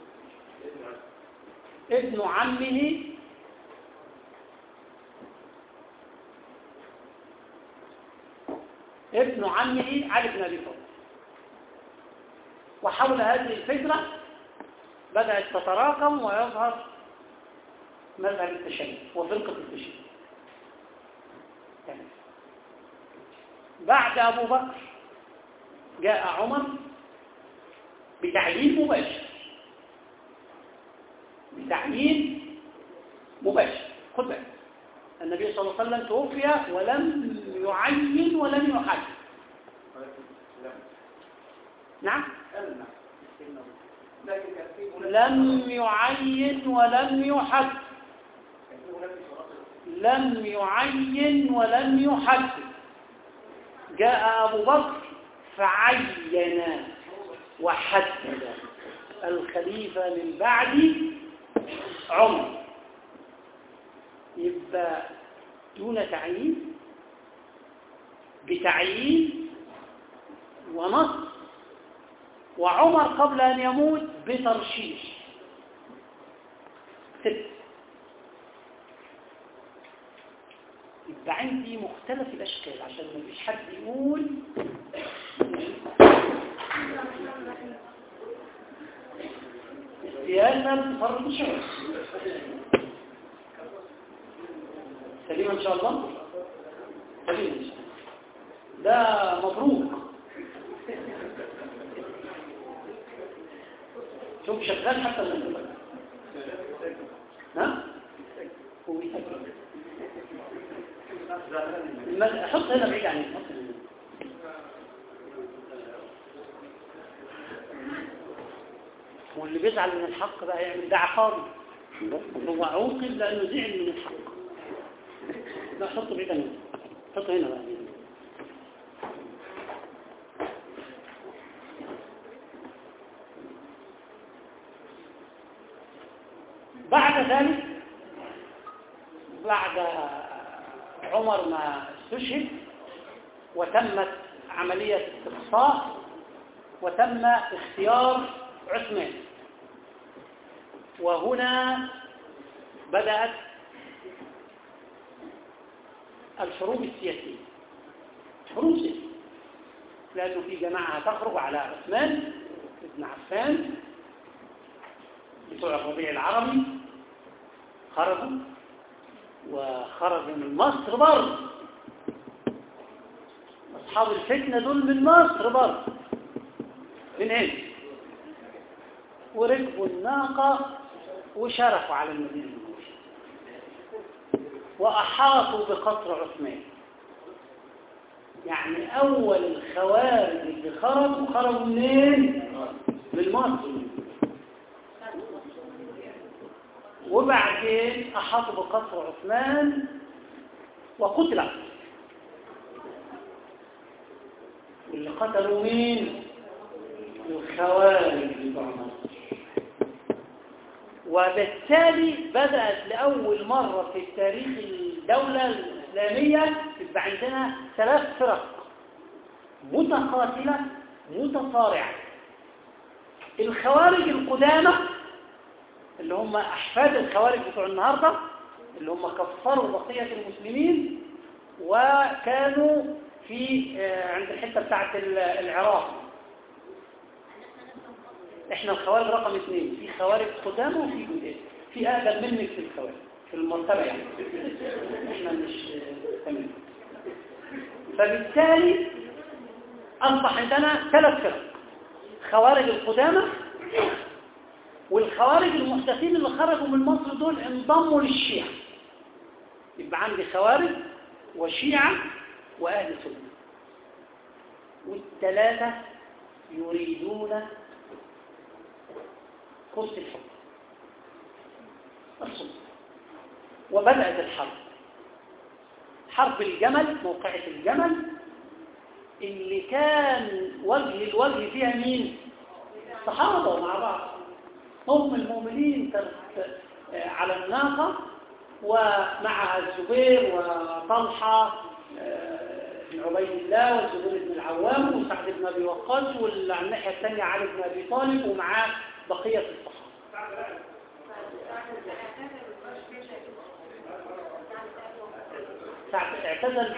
ابن عمه علي بن أبي طالب. وحول هذه الفكرة بدأت تتراكم ويظهر مذهب التشيع وفرقة التشيع. بعد أبو بكر جاء عمر بتعيين مباشر. خد بالك، النبي صلى الله عليه وسلم توفي ولم يعين ولم يحدد. نعم، لم يعين ولم يحدد. جاء أبو بكر فعين وحدد الخليفة من بعد عمر. يبقى دون تعيين، بتعيين ونص، وعمر قبل أن يموت بترشيح. يبقى عندي مختلف الأشكال عشان ما فيش حد يقول السياسة بتفرض الشعور. سليم إن شاء الله؟ سليم إن شاء الله. ده مبروك. شوف شغال حتى الانتباه. ها؟ هو بيسجل. حط هنا بعيد عني. واللي بيزعل من الحق بقى يعمل ده عقاب. هو عوقب لأنه زعل من الحق. لا، حطه بعيد عني. حطه هنا بقى. بعد ذلك بعد عمر ما استشهد وتمت عملية استقصاء وتم اختيار عثمان، وهنا بدأت الحروب السياسية. حروب سياسية لأنه في جماعة هتخرج على عثمان بن عفان بتوع الربيع العربي، خرجوا وخرجوا من مصر برضه، أصحاب الفتنة دول من مصر برضه، من هنا، وركبوا الناقة وشرفوا على المدينة النبوية وأحاطوا بقصر عثمان. يعني أول الخوارج اللي خرجوا منين؟ من مصر. وبعدين أحاطوا بقصر عثمان وقتلوا. واللي قتلوا مين؟ الخوارج بتوع مصر. وبالتالي بدأت لأول مرة في تاريخ الدولة الإسلامية يبقى عندنا 3 فرق متقاتلة متصارعة. الخوارج القدامى اللي هم أحفاد الخوارج بتوع النهاردة، اللي هم كفروا بقية المسلمين وكانوا في عند الحتة بتاعت العراق. احنا الخوارج رقم 2، في خوارج قدامى وفي جداد، في أقدم منك في الخوارج في المرتبة، يعني احنا مش تمام. فبالتالي أصبح عندنا 3 فرق: خوارج القدامى، والخوارج المحدثين اللي خرجوا من مصر دول انضموا للشيعة. يبقى عندي خوارج وشيعة وأهل سنة، وال3 يريدون كرسي الحكم. وبدأت الحرب، حرب الجمل، موقعة الجمل، اللي كان وجه الوجه فيها مين؟ الصحابة مع بعض، هم المؤمنين على الناقة، ومع الزبير وطلحة بن عبيد الله والزبير بن العوام وسعد بن أبي وقاص، وعلى الناحية الثانية علي بن أبي طالب، ومعاه بقية الصحابة. سعد اعتزل،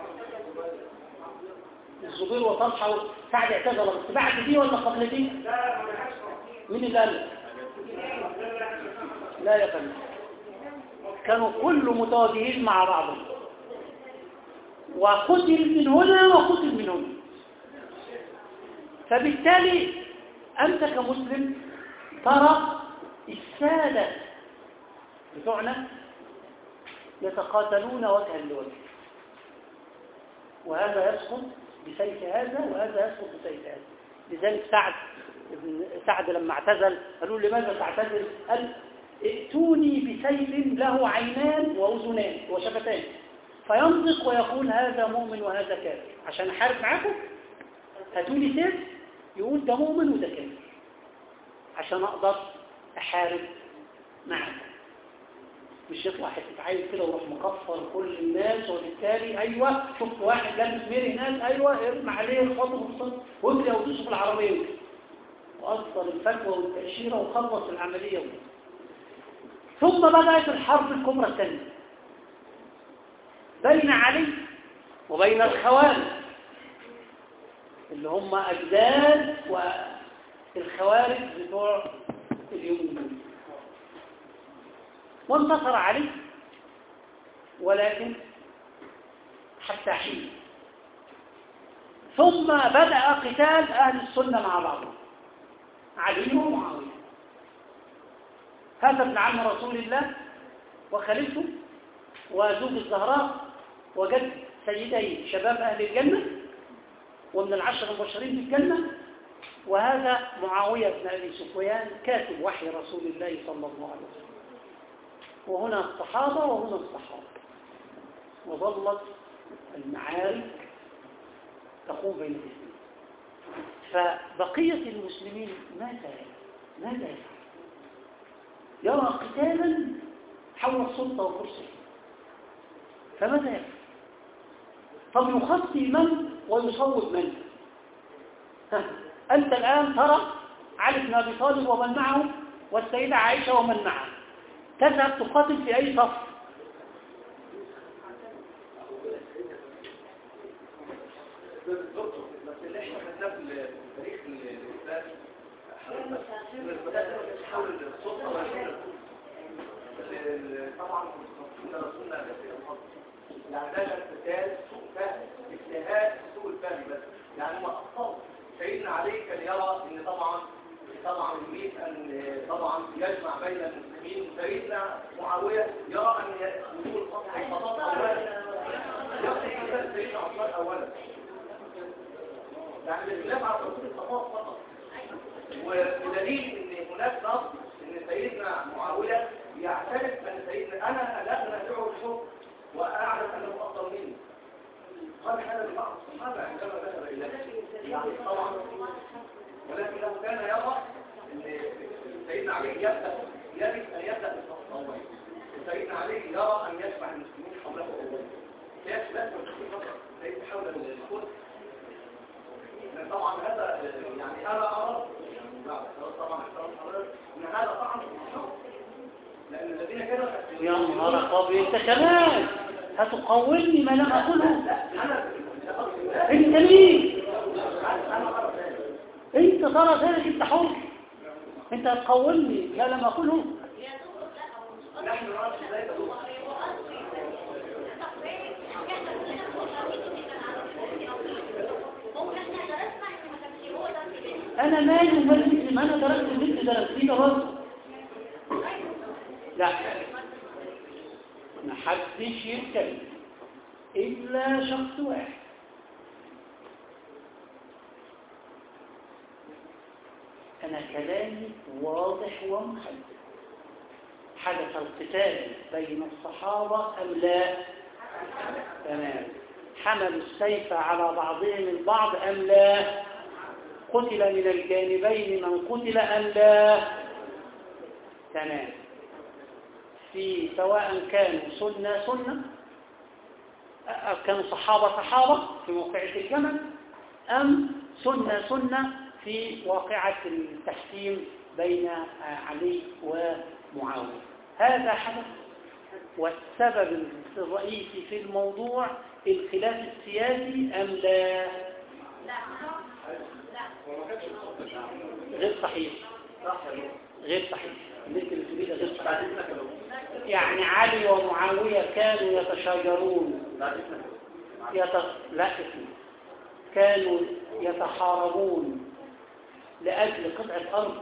الزبير وطلحة سعد اعتزل، بس بعد دي ولا قبل دي؟ مين اللي قال؟ لا يا فندم، كانوا كله متواجهين مع بعضهم، وقتل من هنا وقتل من هنا. فبالتالي أنت كمسلم ترى السادة بتوعنا يتقاتلون وجها لوجه، وهذا يسقط بسيف هذا وهذا يسقط بسيف هذا. لذلك سعد لما اعتزل قالوا لماذا تعتزل؟ قال ائتوني بسيف له عينان وأذنان وشفتان، فينطق ويقول هذا مؤمن وهذا كافر، عشان أحارب معاكم هاتوني سيف يقول ده مؤمن وده كافر عشان أقدر أحارب معاكم. مش يطلع حتة عيل كده ويروح مكفر كل الناس، وبالتالي أيوة شفت واحد لابس ميري هناك، أيوة ارمى عليه الخطب والصد واجري أو دوسه في العربية وأصدر الفتوى والتأشيرة وخلص العملية وكده. ثم بدأت الحرب الكبرى الثانية بين علي وبين الخوارج اللي هم أجداد والخوارج بتوع اليوم. وانتصر علي، ولكن حتى حين. ثم بدأ قتال أهل السنة مع بعضهم، علي ومعاوية، هذا ابن عم رسول الله وخليفته وزوج الزهراء وجد سيدي شباب أهل الجنة ومن العشر المبشرين بالجنة، وهذا معاوية بن أبي سفيان كاتب وحي رسول الله صلى الله عليه وسلم. وهنا الصحابة وهنا الصحابة، وظلت المعارك تقوم بين الاثنين. فبقية المسلمين ماذا يفعل؟ يرى قتالا حول السلطة والكرسي، فماذا يفعل؟ طب يخطي من ويصوب من؟ أنت الآن ترى علي بن أبي طالب ومن معه والسيدة عائشة ومن معه، تذهب تقاتل في أي صف؟ بس اللي احنا خدناه في التاريخ الاسلامي حول السلطه طبعا رسولنا يعني ده اقتتال سوء فهم، اجتهاد سوء الفهم، بس يعني ما اخطاوا. سيدنا علي كان يرى ان طبعا يريد ان طبعا يجمع بين المسلمين، وسيدنا معاويه يرى ان يكون الخطاب اولا، يقصد سيدنا عثمان اولا، يعني الخلاف على رسول الخطاب فقط. وبدليل ان هناك نص ان سيدنا معاويه يعترف ان سيدنا انا لا انازعه الحكم واعلم انه افضل مني. قال هذا لبعض الصحابه عندما ذهب اليه يعني طبعا، ولكنه كان يرى ان سيدنا علي يجب ان يبدا بالصف الاول، وسيدنا علي يرى ان يجمع المسلمين حوله اولا. لا سيدنا حول الكل. طبعا هذا يعني انا ارى طبعا ان هذا طعن في الحكم، لان الذين كانوا يا نهار ابيض، انت كمان هتقولني ما لم اقوله؟ انت مين؟ انت ترى ذلك، انت حر، انت هتقولني ما لم اقوله؟ نحن نرى ذلك. انا مالي ومال ما انا درست البنت درستيه برضه. لا ما حدش يتكلم الا شخص واحد. انا كلامي واضح ومحدد. حدث القتال بين الصحابه ام لا؟ تمام. حملوا السيف على بعضهم البعض ام لا؟ قتل من الجانبين من قتل أم لا؟ تمام. في سواء كانوا سنة كانوا صحابة في موقعة الجمل، أم سنة في واقعة التحكيم بين علي ومعاوية. هذا حدث، والسبب الرئيسي في الموضوع الخلاف السياسي أم لا؟ غير صحيح. غير صحيح. غير صحيح. يعني علي ومعاوية كانوا يتشاجرون كانوا يتحاربون لأجل قطعة أرض،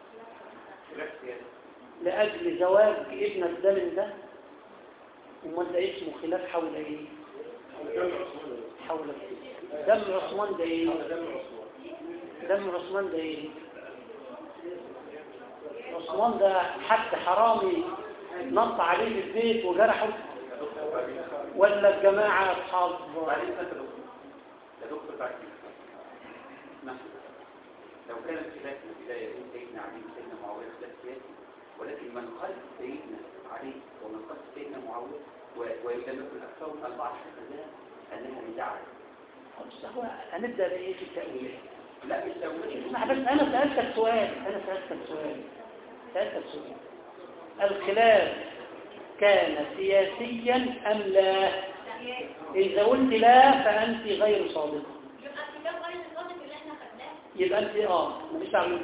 لأجل زواج ابنة ده ده، وما ده اسمه خلاف حول ايه؟ حول دم عثمان ده ايه؟ دم عثمان ده ايه؟ عثمان ده حتى حرامي نط عليه في البيت وجرحه، ولا الجماعة أصحاب؟ لو كانت خلاف في البداية بين سيدنا علي وسيدنا معاوية خلاف سياسي، ولكن من خلف سيدنا علي ومن خلف سيدنا معاوية ويلم الأكثر البعض حتى أنها ندعة. هنبدأ بإيه في التأويل؟ لا مش تأويل. اسمع بس، أنا سألتك سؤال. الخلاف كان سياسيا أم لا؟ إذا قلت لا فأنت غير صادقة. يبقى أنت مش تعمل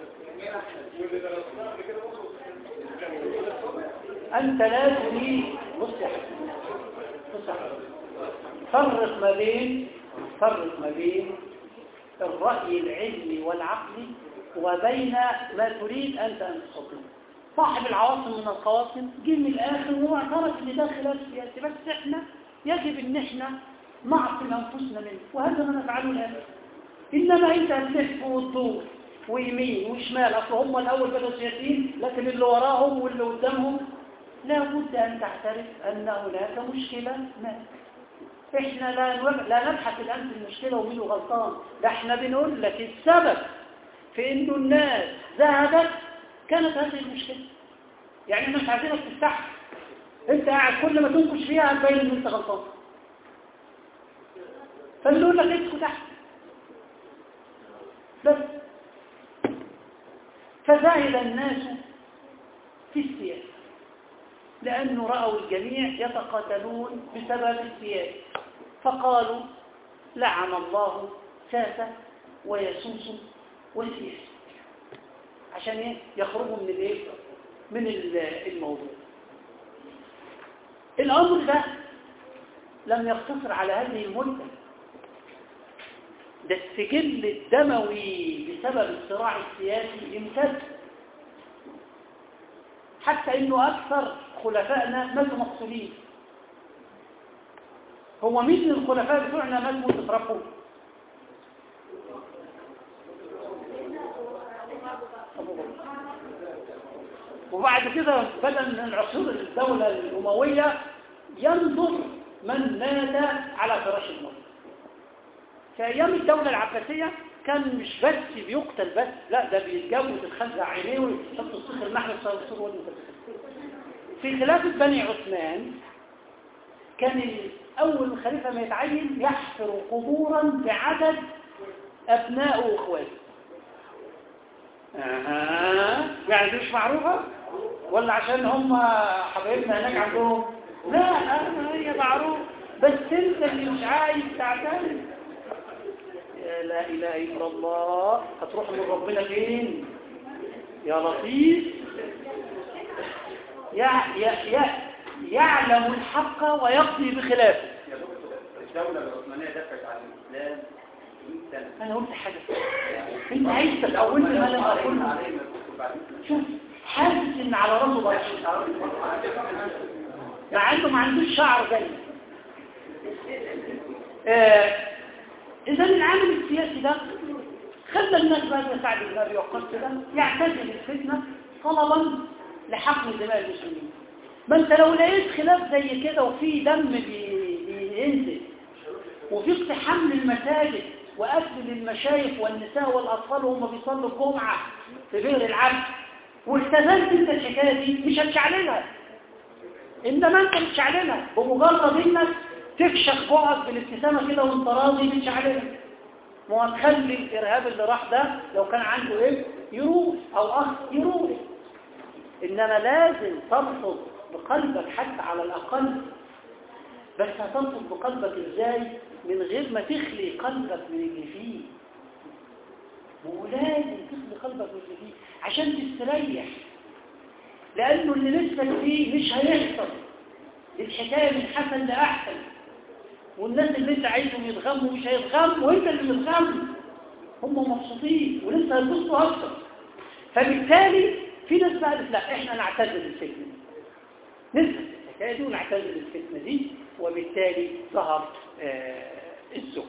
أنت لا تريد. بص يا حبيبي، فرق ما بين الرأي العلمي والعقلي وبين ما تريد أنت أن تستطيع. صاحب العواصم من القواصم جه من الآخر وهو اعترف ان ده خلاف سياسي، بس احنا يجب ان احنا نعصم انفسنا منه، وهذا ما نفعله الآن. إنما أنت هتلف وتدور ويمين وشمال، أصل هم الأول بدأوا سياسيين، لكن اللي وراهم واللي قدامهم لا بد أن تعترف أن هناك مشكلة ما. إحنا لا نبحث الآن في المشكلة ومين غلطان، ده إحنا بنقول لك السبب في إنه الناس ذهبت كانت هذه المشكلة. يعني احنا مش عايزينك تستحي، انت قاعد كل ما تنكش فيها هتبين ان انت غلطان، فنقول لك اسكت تحت بس. فزعل الناس في السياسة لأنه رأوا الجميع يتقاتلون بسبب السياسة، فقالوا لعن الله ساسة ويسوس وسياسة، عشان ايه؟ يخرجوا من الايه؟ من الموضوع. الأمر ده لم يقتصر على هذه المدة، ده السجل الدموي بسبب الصراع السياسي امتد، حتى انه اكثر خلفائنا ماتوا مقتولين. هو مين من الخلفاء بتوعنا ماتوا تتربوا؟ وبعد كده بدأ من العصور الدولة الأموية ينظر من مات على فراش الموت. في أيام الدولة العباسية كان مش بس بيقتل بس، لا ده بيتجوز الخزع عينيه ويحط الصخر النحل الصغير والمتسخر. في خلافة بني عثمان كان أول خليفة ما يتعين يحفر قبورا بعدد أبنائه وإخواته. يعني دي مش معروفة؟ ولا عشان هم حبايبنا هناك عندهم؟ لا هي معروف، بس انت اللي مش عايز تعترف. يا لا إله إلا الله، هتروح من ربنا فين؟ يا لطيف. يعلم الحق ويقضي بخلافه. يا دكتور الدولة العثمانية دفعت عن الإسلام 100 سنة. أنا قلت حاجة، أنت عايز تقولني ما لم أقوله. شوف حاسس إن على راسه ضعيف، مع إنه ما عندوش شعر زي. إذا العامل السياسي ده خلى الناس بقى سعد بن أبي وقاص كده يعتزل الفتنة طلبا لحقن دماء المسلمين. ما انت لو لقيت خلاف زي كده وفي دم بينزل وفي اقتحام للمساجد وقتل للمشايخ والنساء والأطفال وهم بيصلوا الجمعة في بئر العبد واختزلت انت الحكاية دي مش هتشعللها، انما انت بتشعللها بمجرد انك تكشف بقك بالابتسامة كده وانت راضي بتشعللها. ما هتخلي الإرهاب اللي راح ده لو كان عنده ايه يروح او اخ يروح، انما لازم ترفض بقلبك حتى على الأقل. بس هتنفض بقلبك ازاي؟ من غير ما تخلي قلبك من اللي فيه. ولازم تخلي قلبك من اللي فيه عشان تستريح، لأنه اللي نفسك فيه مش هيحصل. الحكاية من حسن لأحسن، والناس اللي انت عايزهم يتغموا مش هيتغموا، وانت اللي متغم. هم مبسوطين ولسه هيبصوا أكثر. فبالتالي في ناس قالت لا احنا نعتزل الفتنة دي، ننسى الحكاية دي ونعتزل الفتنة دي، وبالتالي ظهر الزهد.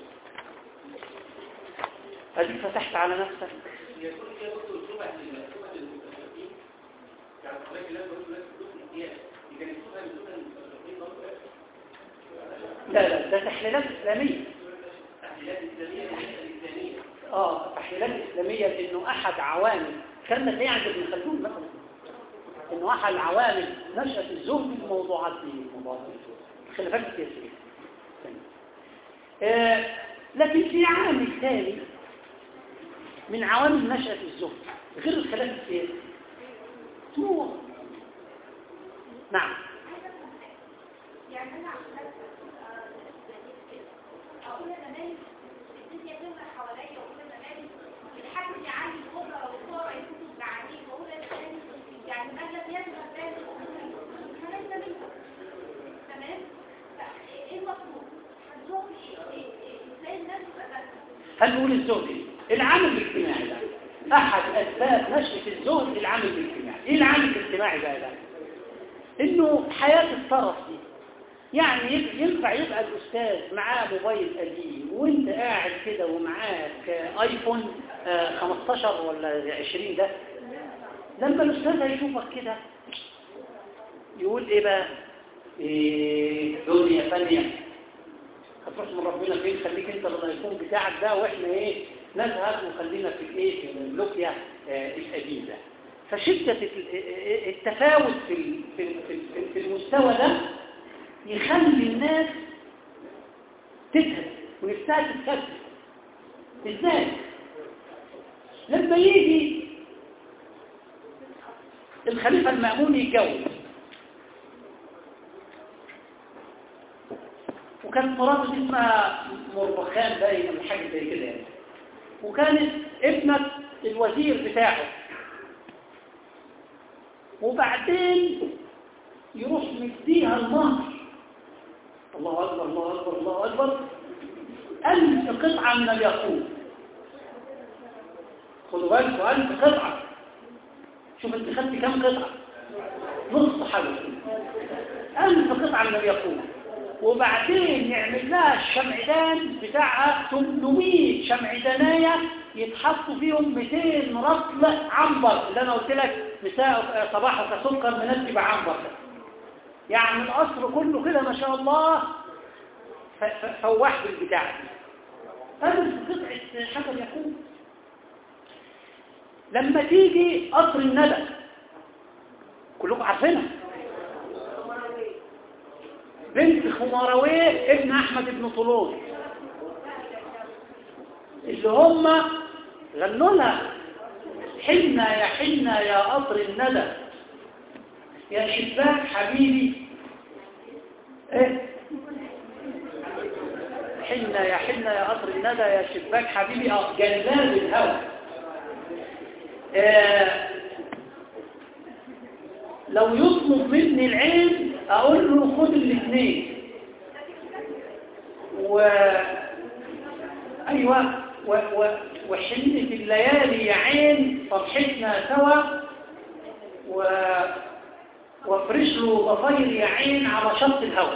هل فتحت على نفسك؟ لا ده تحليلات إسلامية. تحليلات إسلامية لأنه أحد عوامل كان تلاقيه عند ابن خلدون مثلا، إنه أحد عوامل نشأة الزهد في موضوعات الخلافات السياسية. لكن في عامل ثاني من عوامل نشأة الزهد غير الخلاف السياسي، طموح. نعم. يعني أنا أقول زمان الدنيا تمر حواليا، وأقول زمان الحاجة اللي عندي الخبرة أو الصورة يكتب بعدين، وأقول زمان يعني ما لم يذهب ذلك كمان زمان. تمام؟ إيه المطلوب؟ هنشوف إزاي الناس تبقى. هل نقول الزهد إيه؟ العامل الاجتماعي ده أحد أسباب نشأة الزهد. العامل الاجتماعي إيه؟ العامل الاجتماعي بقى ده إنه حياة الطرف دي، يعني ينفع يبقى الأستاذ معاه موبايل قديم وانت قاعد كده ومعاك ايفون 15 ولا 20 ده، لما الأستاذ هيشوفك كده يقول ايه بقى؟ إيه دنيا ثانية، هتروح من ربنا فين؟ خليك انت بالايفون بتاعك ده واحنا ايه نذهب وخلينا في الايه في اللوكيا القديم ده. فشدة التفاوت في المستوى ده يخلي الناس تزهد ونفسها تتكسر. ازاي؟ لما يجي الخليفة المأمون يتجوز وكانت مراته اسمها مربخان باين ولا حاجه زي كده يعني، وكانت ابنة الوزير بتاعه، وبعدين يروح مديها المهر، الله اكبر الله اكبر الله اكبر، 1000 قطعه من الياقوت. خدوا بالكم 1000 قطعه. شوف انت خدت كام قطعه؟ نص حاجه. 1000 قطعه من الياقوت، وبعدين يعمل لها الشمعدان بتاعها 800 شمعدانية يتحطوا فيهم 200 رطل عنبر، اللي انا قلت لك مساء صباحه كسكر منسي بعنبر، يعني القصر كله كده ما شاء الله فواح بالبتاع. هذا قطعة حجر يقوم. لما تيجي قصر الندى كلكم عارفينها، بنت خمارويه ابن احمد بن طولون، اللي هم غنوا لها حنا يا حنا يا قطر الندى يا شباك حبيبي، ايه حنا يا حنا يا قطر الندى يا شباك حبيبي، جلال الهوى. لو يطلب مني العين اقول له خد الاثنين، ايوه وحنة الليالي يا عين فرحتنا سوا، وافرش له ضفير يا عين على شط الهوى.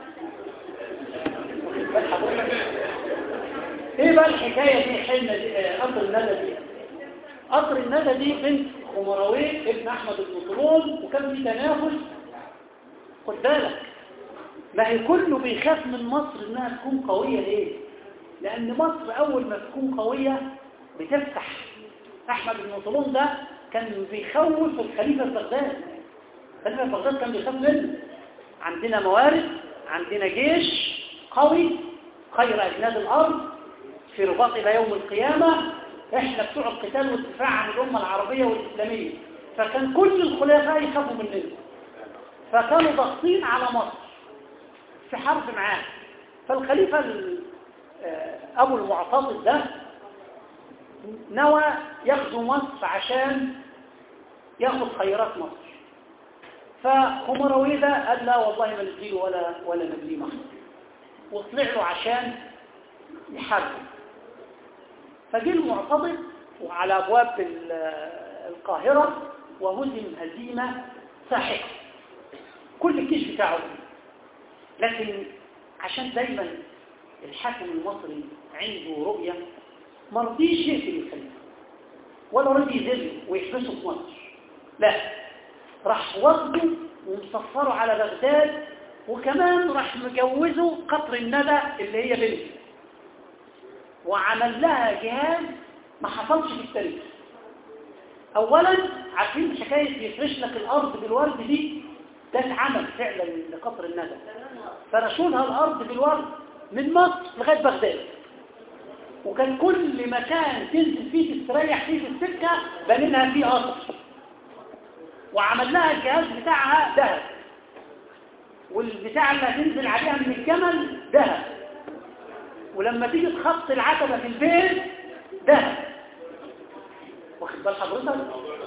ايه بقى الحكايه دي؟ حنة قطر الندى دي، قطر الندى دي بنت خمراويه ابن احمد بن طولون، وكان في تنافس. خد بالك، ما هي كله بيخاف من مصر انها تكون قويه. ليه؟ لان مصر اول ما تكون قويه بتفتح. احمد بن طولون ده كان بيخوف الخليفه بغداد. الخليفه بغداد كان بيخاف منه. عندنا موارد، عندنا جيش قوي خير اجناد الارض في رباط الى يوم القيامه، احنا بتوع القتال والدفاع عن الامه العربيه والاسلاميه. فكان كل الخلفاء يخافوا مننا، فكانوا ضاغطين على مصر في حرب معاه. فالخليفه ابو المعتضد ده نوى يغزو مصر عشان ياخد خيرات مصر. فخمراويه ده قال لا والله ما نديله ولا نبليه مصر، وطلع له عشان يحارب. فجه المعتضد وعلى ابواب القاهره وهزم هزيمه ساحقه، كل الجيش بتاعه. لكن عشان دايما الحاكم المصري عنده رؤيه، ما رضيش يقتل الخليفه ولا رضي يذله ويحبسه في مصر، لا، راح واخده ومسفره على بغداد، وكمان راح مجوزه قطر الندى اللي هي بنته، وعمل لها جهاز ما حصلش في التاريخ. اولا عارفين حكايه يفرش لك الارض بالورد دي؟ ده اتعمل فعلا لقطر الندى، فرشوا لها الارض بالورد من مصر لغايه بغداد، وكان كل مكان تنزل فيه تستريح فيه في السكه بني لها فيه قصر، وعمل لها الجهاز بتاعها ذهب، والبتاع اللي هتنزل عليها من الجمل ذهب، ولما تيجي تخط العتبه في البيت ذهب. واخد بال حضرتك؟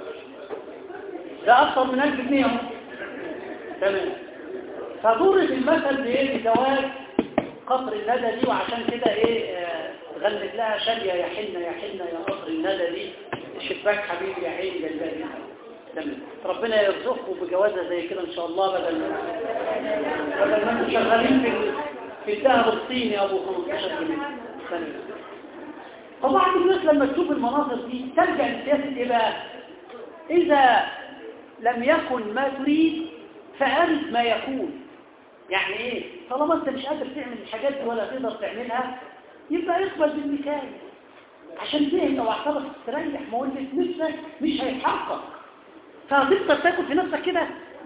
ده اكثر من 1000 جنيه اهو. تمام. فضرب المثل بايه؟ بزواج قطر الندى دي، وعشان كده غنت لها شاليه يا حنه يا حنه يا قطر الندى دي، شباك حبيبي يا عين جلبابي. تمام. ربنا يرزقكم بجوازه زي كده ان شاء الله، بدل ما انتم شغالين في الذهب الصيني يا ابو 15 جنيه. تمام. طبعا الناس لما تشوف المناظر دي ترجع لسياسه ايه بقى؟ اذا لم يكن ما تريد فأرد ما يكون. يعني ايه؟ طالما انت مش قادر تعمل الحاجات دي ولا تقدر تعملها، يبقى اقبل بالمثال عشان تهدى واعتبر تستريح. ما هو اللي في نفسك مش هيتحقق. فهتفضل تاكل في نفسك كده.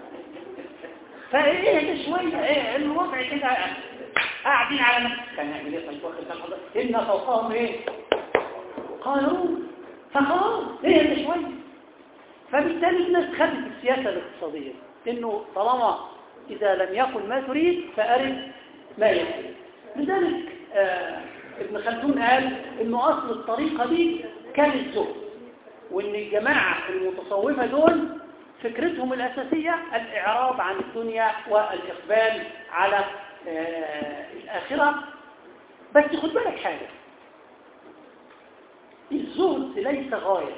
فايه ده شويه ايه الوضع كده قاعدين على نفسك. كان يعمل ايه؟ طيب واخد ان فوقهم ايه؟ قانون. فخلاص ايه ده شويه. فبالتالي الناس خدت السياسه الاقتصاديه انه طالما اذا لم يكن ما تريد فارد ما يريد. لذلك ابن خلدون قال انه اصل الطريقه دي كان الزهد، وان الجماعه المتصوفه دول فكرتهم الاساسيه الاعراض عن الدنيا والاقبال على الاخره. بس خد بالك حاجه، الزهد ليس غايه،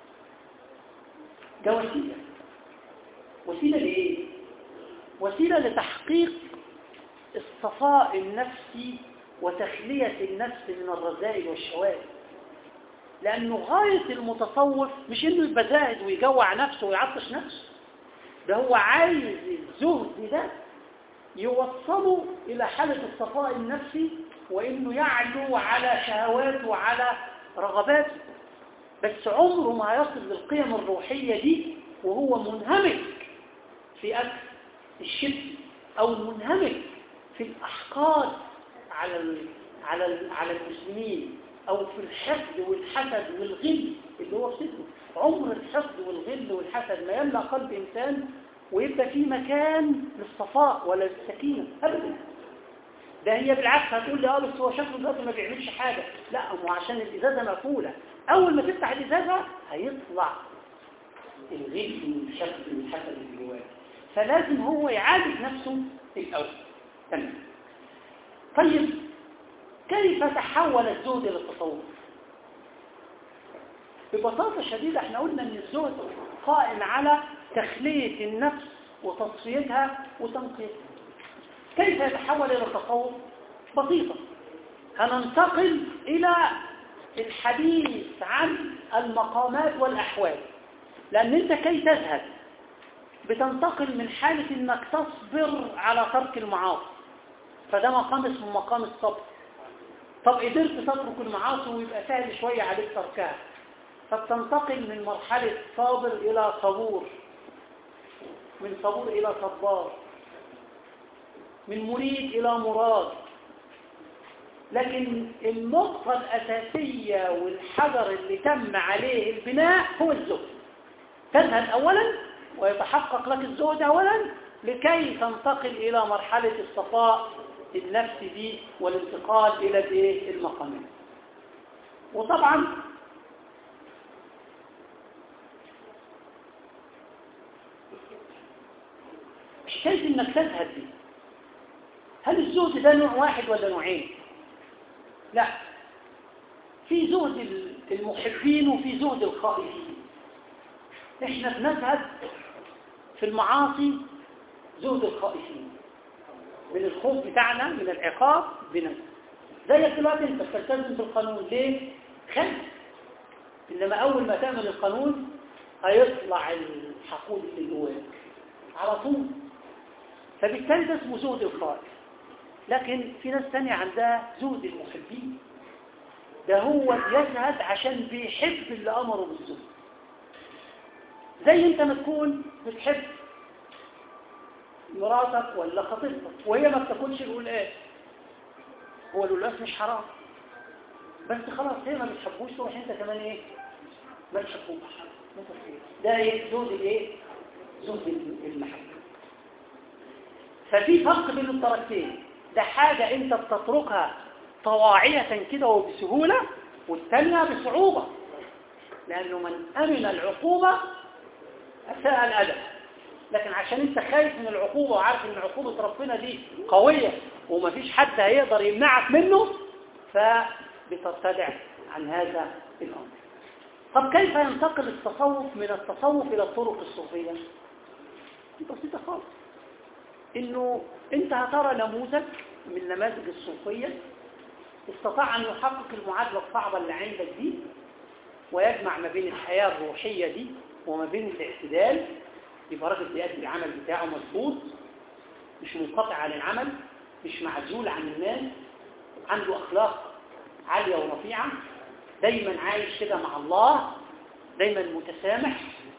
ده وسيله. وسيله لايه؟ وسيله لتحقيق الصفاء النفسي وتخلية النفس من الرذائل والشوائب. لأنه غاية المتصوف مش إنه يبقى زاهد ويجوع نفسه ويعطش نفسه، ده هو عايز الزهد ده يوصله إلى حالة الصفاء النفسي، وإنه يعلو على شهواته وعلى رغباته. بس عمره ما يصل للقيم الروحية دي وهو منهمك في أكل الشبه أو منهمك في الأحقاد على المسلمين، أو في الحقد والحسد والغل اللي هو في صدره. عمر الحقد والغل والحسد ما يملأ قلب إنسان ويبقى في مكان للصفاء ولا للسكينة أبدا. ده هي بالعكس هتقول لي بس هو شكله دلوقتي ما بيعملش حاجة. لا، هو عشان الإزازة مقفولة، أول ما تفتح الإزازة هيطلع الغل والحقد والحسد اللي جواه. فلازم هو يعالج نفسه الأول. تمام. طيب كيف تحول الزهد إلى التصوف؟ ببساطة شديدة احنا قلنا ان الزهد قائم على تخلية النفس وتصفيتها وتنقيتها. كيف يتحول إلى التصوف؟ بسيطة، هننتقل إلى الحديث عن المقامات والأحوال. لأن انت كي تزهد بتنتقل من حالة انك تصبر على ترك المعاصي، فده مقام اسمه مقام الصبر. طب قدرت تترك المعاصي ويبقى سهل شوية عليك تركها، فبتنتقل من مرحلة صابر إلى صبور، من صبور إلى صبار، من مريد إلى مراد. لكن النقطة الأساسية والحجر اللي تم عليه البناء هو الزهد. تزهد أولا ويتحقق لك الزهد أولا لكي تنتقل إلى مرحلة الصفاء النفسي دي والانتقال إلى المقامات. وطبعا حكاية انك تزهد دي، هل الزهد ده نوع واحد ولا نوعين؟ لا، في زهد المحبين وفي زهد الخائفين. احنا بنزهد في المعاصي زهد الخائفين، من الخوف بتاعنا من العقاب بنزهد. زي دلوقتي انت بتلتزم بالقانون ليه؟ خايف. انما اول ما تعمل القانون هيطلع الحقود اللي جواك على طول. فبالتالي ده اسمه زهد الخائف. لكن في ناس تانية عندها زهد المحبين، ده هو يزهد عشان بيحب اللي امره بالزهد. زي انت ما تكون بتحب مراتك ولا خطيبتك وهي ما بتاكلش، يقول ايه؟ هو الولاس مش حرام، بس خلاص هي ما بتحبوش تروح انت كمان ايه؟ ما تحبوش. ده ايه؟ زهد الايه؟ زهد المحبه. ففي فرق بين الطرفين، ده حاجه انت بتتركها طواعيه كده وبسهوله، والثانيه بصعوبه، لانه من امن العقوبه اساء الادب. لكن عشان انت خايف من العقوبه وعارف ان عقوبه ربنا دي قويه ومفيش حد هيقدر يمنعك منه، فبترتدع عن هذا الامر. طب كيف ينتقل التصوف من التصوف الى الطرق الصوفيه؟ بسيطه خالص، انه انت هترى نموذج من نماذج الصوفيه استطاع ان يحقق المعادله الصعبه اللي عندك دي، ويجمع ما بين الحياه الروحيه دي وما بين الاعتدال. يبقى راجل بيأدي العمل بتاعه مظبوط، مش منقطع عن العمل، مش معزول عن الناس، عنده أخلاق عالية ورفيعة، دايما عايش كده مع الله، دايما متسامح،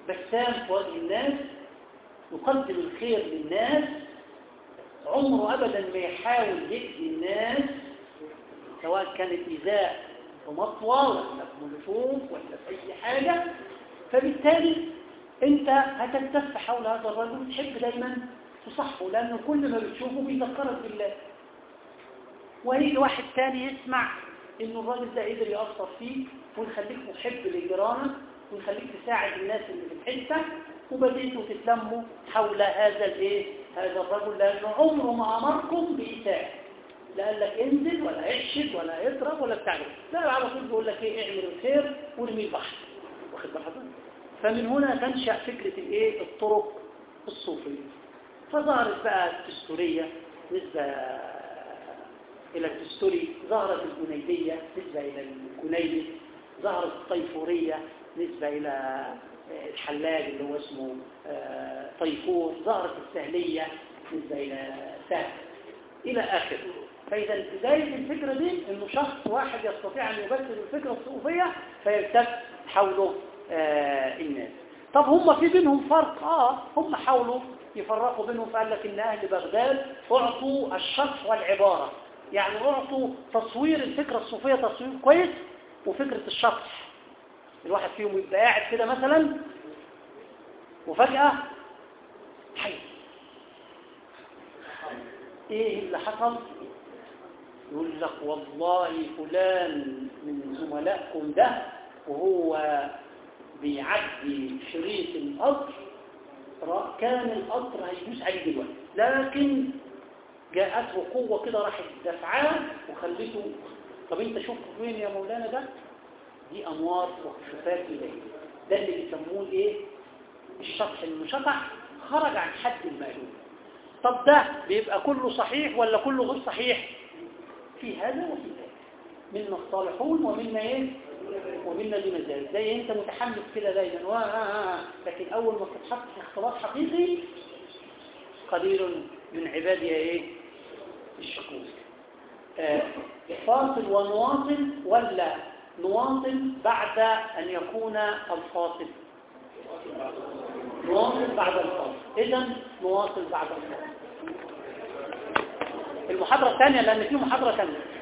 بسام في وجه الناس، يقدم الخير للناس، عمره أبدا ما يحاول يأذي الناس، سواء كانت إيذاء في مطوى ولا في ملفوف ولا في أي حاجة. فبالتالي أنت هتلتف حول هذا الرجل وتحب دايما تصحه، لأنه كل ما بتشوفه بيذكرك بالله. وهيجي واحد تاني يسمع إنه الراجل ده قدر يأثر فيه ويخليك محب لجيرانك ويخليك تساعد الناس اللي في الحتة، وبديتوا تتلموا حول هذا هذا الرجل، لأنه عمره ما أمركم بإساءة، لا قال لك انزل ولا يحشد ولا يضرب ولا بتاع، لا على طول بيقول لك اعمل الخير وارمي البحر، واخد بالك؟ فمن هنا تنشأ فكرة الطرق الصوفية. فظهرت بقى التستورية نسبة إلى التستوري، ظهرت الجنيدية نسبة إلى الجنيدي، ظهرت الطيفورية نسبة إلى الحلاج اللي هو اسمه طيفور، ظهرت السهلية نسبة إلى سهل إلى آخر. فإذا بداية الفكرة دي إنه شخص واحد يستطيع أن يبثر الفكرة الصوفية فيلتف حوله الناس. طب هم في بينهم فرق؟ هم حاولوا يفرقوا بينهم، فقال لك إن أهل بغداد أعطوا الشرح والعبارة، يعني أعطوا تصوير الفكرة الصوفية تصوير كويس، وفكرة الشرح الواحد فيهم يبقى قاعد كده مثلا وفجأة حي ايه اللي حصل؟ يقول لك والله فلان من زملائكم ده وهو بيعدي شريط القطر كان القطر هيدوس عليه دلوقتي، لكن جاءته قوة كده راحت دفعاه وخلته. طب انت شوف فين يا مولانا ده؟ دي انوار وكشوفات اليه، ده اللي بيسموه الشطح المشطح، خرج عن حد المألوف. طب ده بيبقى كله صحيح ولا كله غير صحيح؟ في هذا وفي ذلك، منا الصالحون ومنا ومنا دون ذلك. زي انت متحمس كده دايما لكن اول ما تتحط في اختلاط حقيقي قليل من عبادي الشكور. فاصل ونواصل ولا نواصل بعد أن يكون الفاصل؟ نواصل بعد الفاصل. إذن نواصل بعد الفاصل المحاضرة الثانية، لأن في محاضرة ثانية.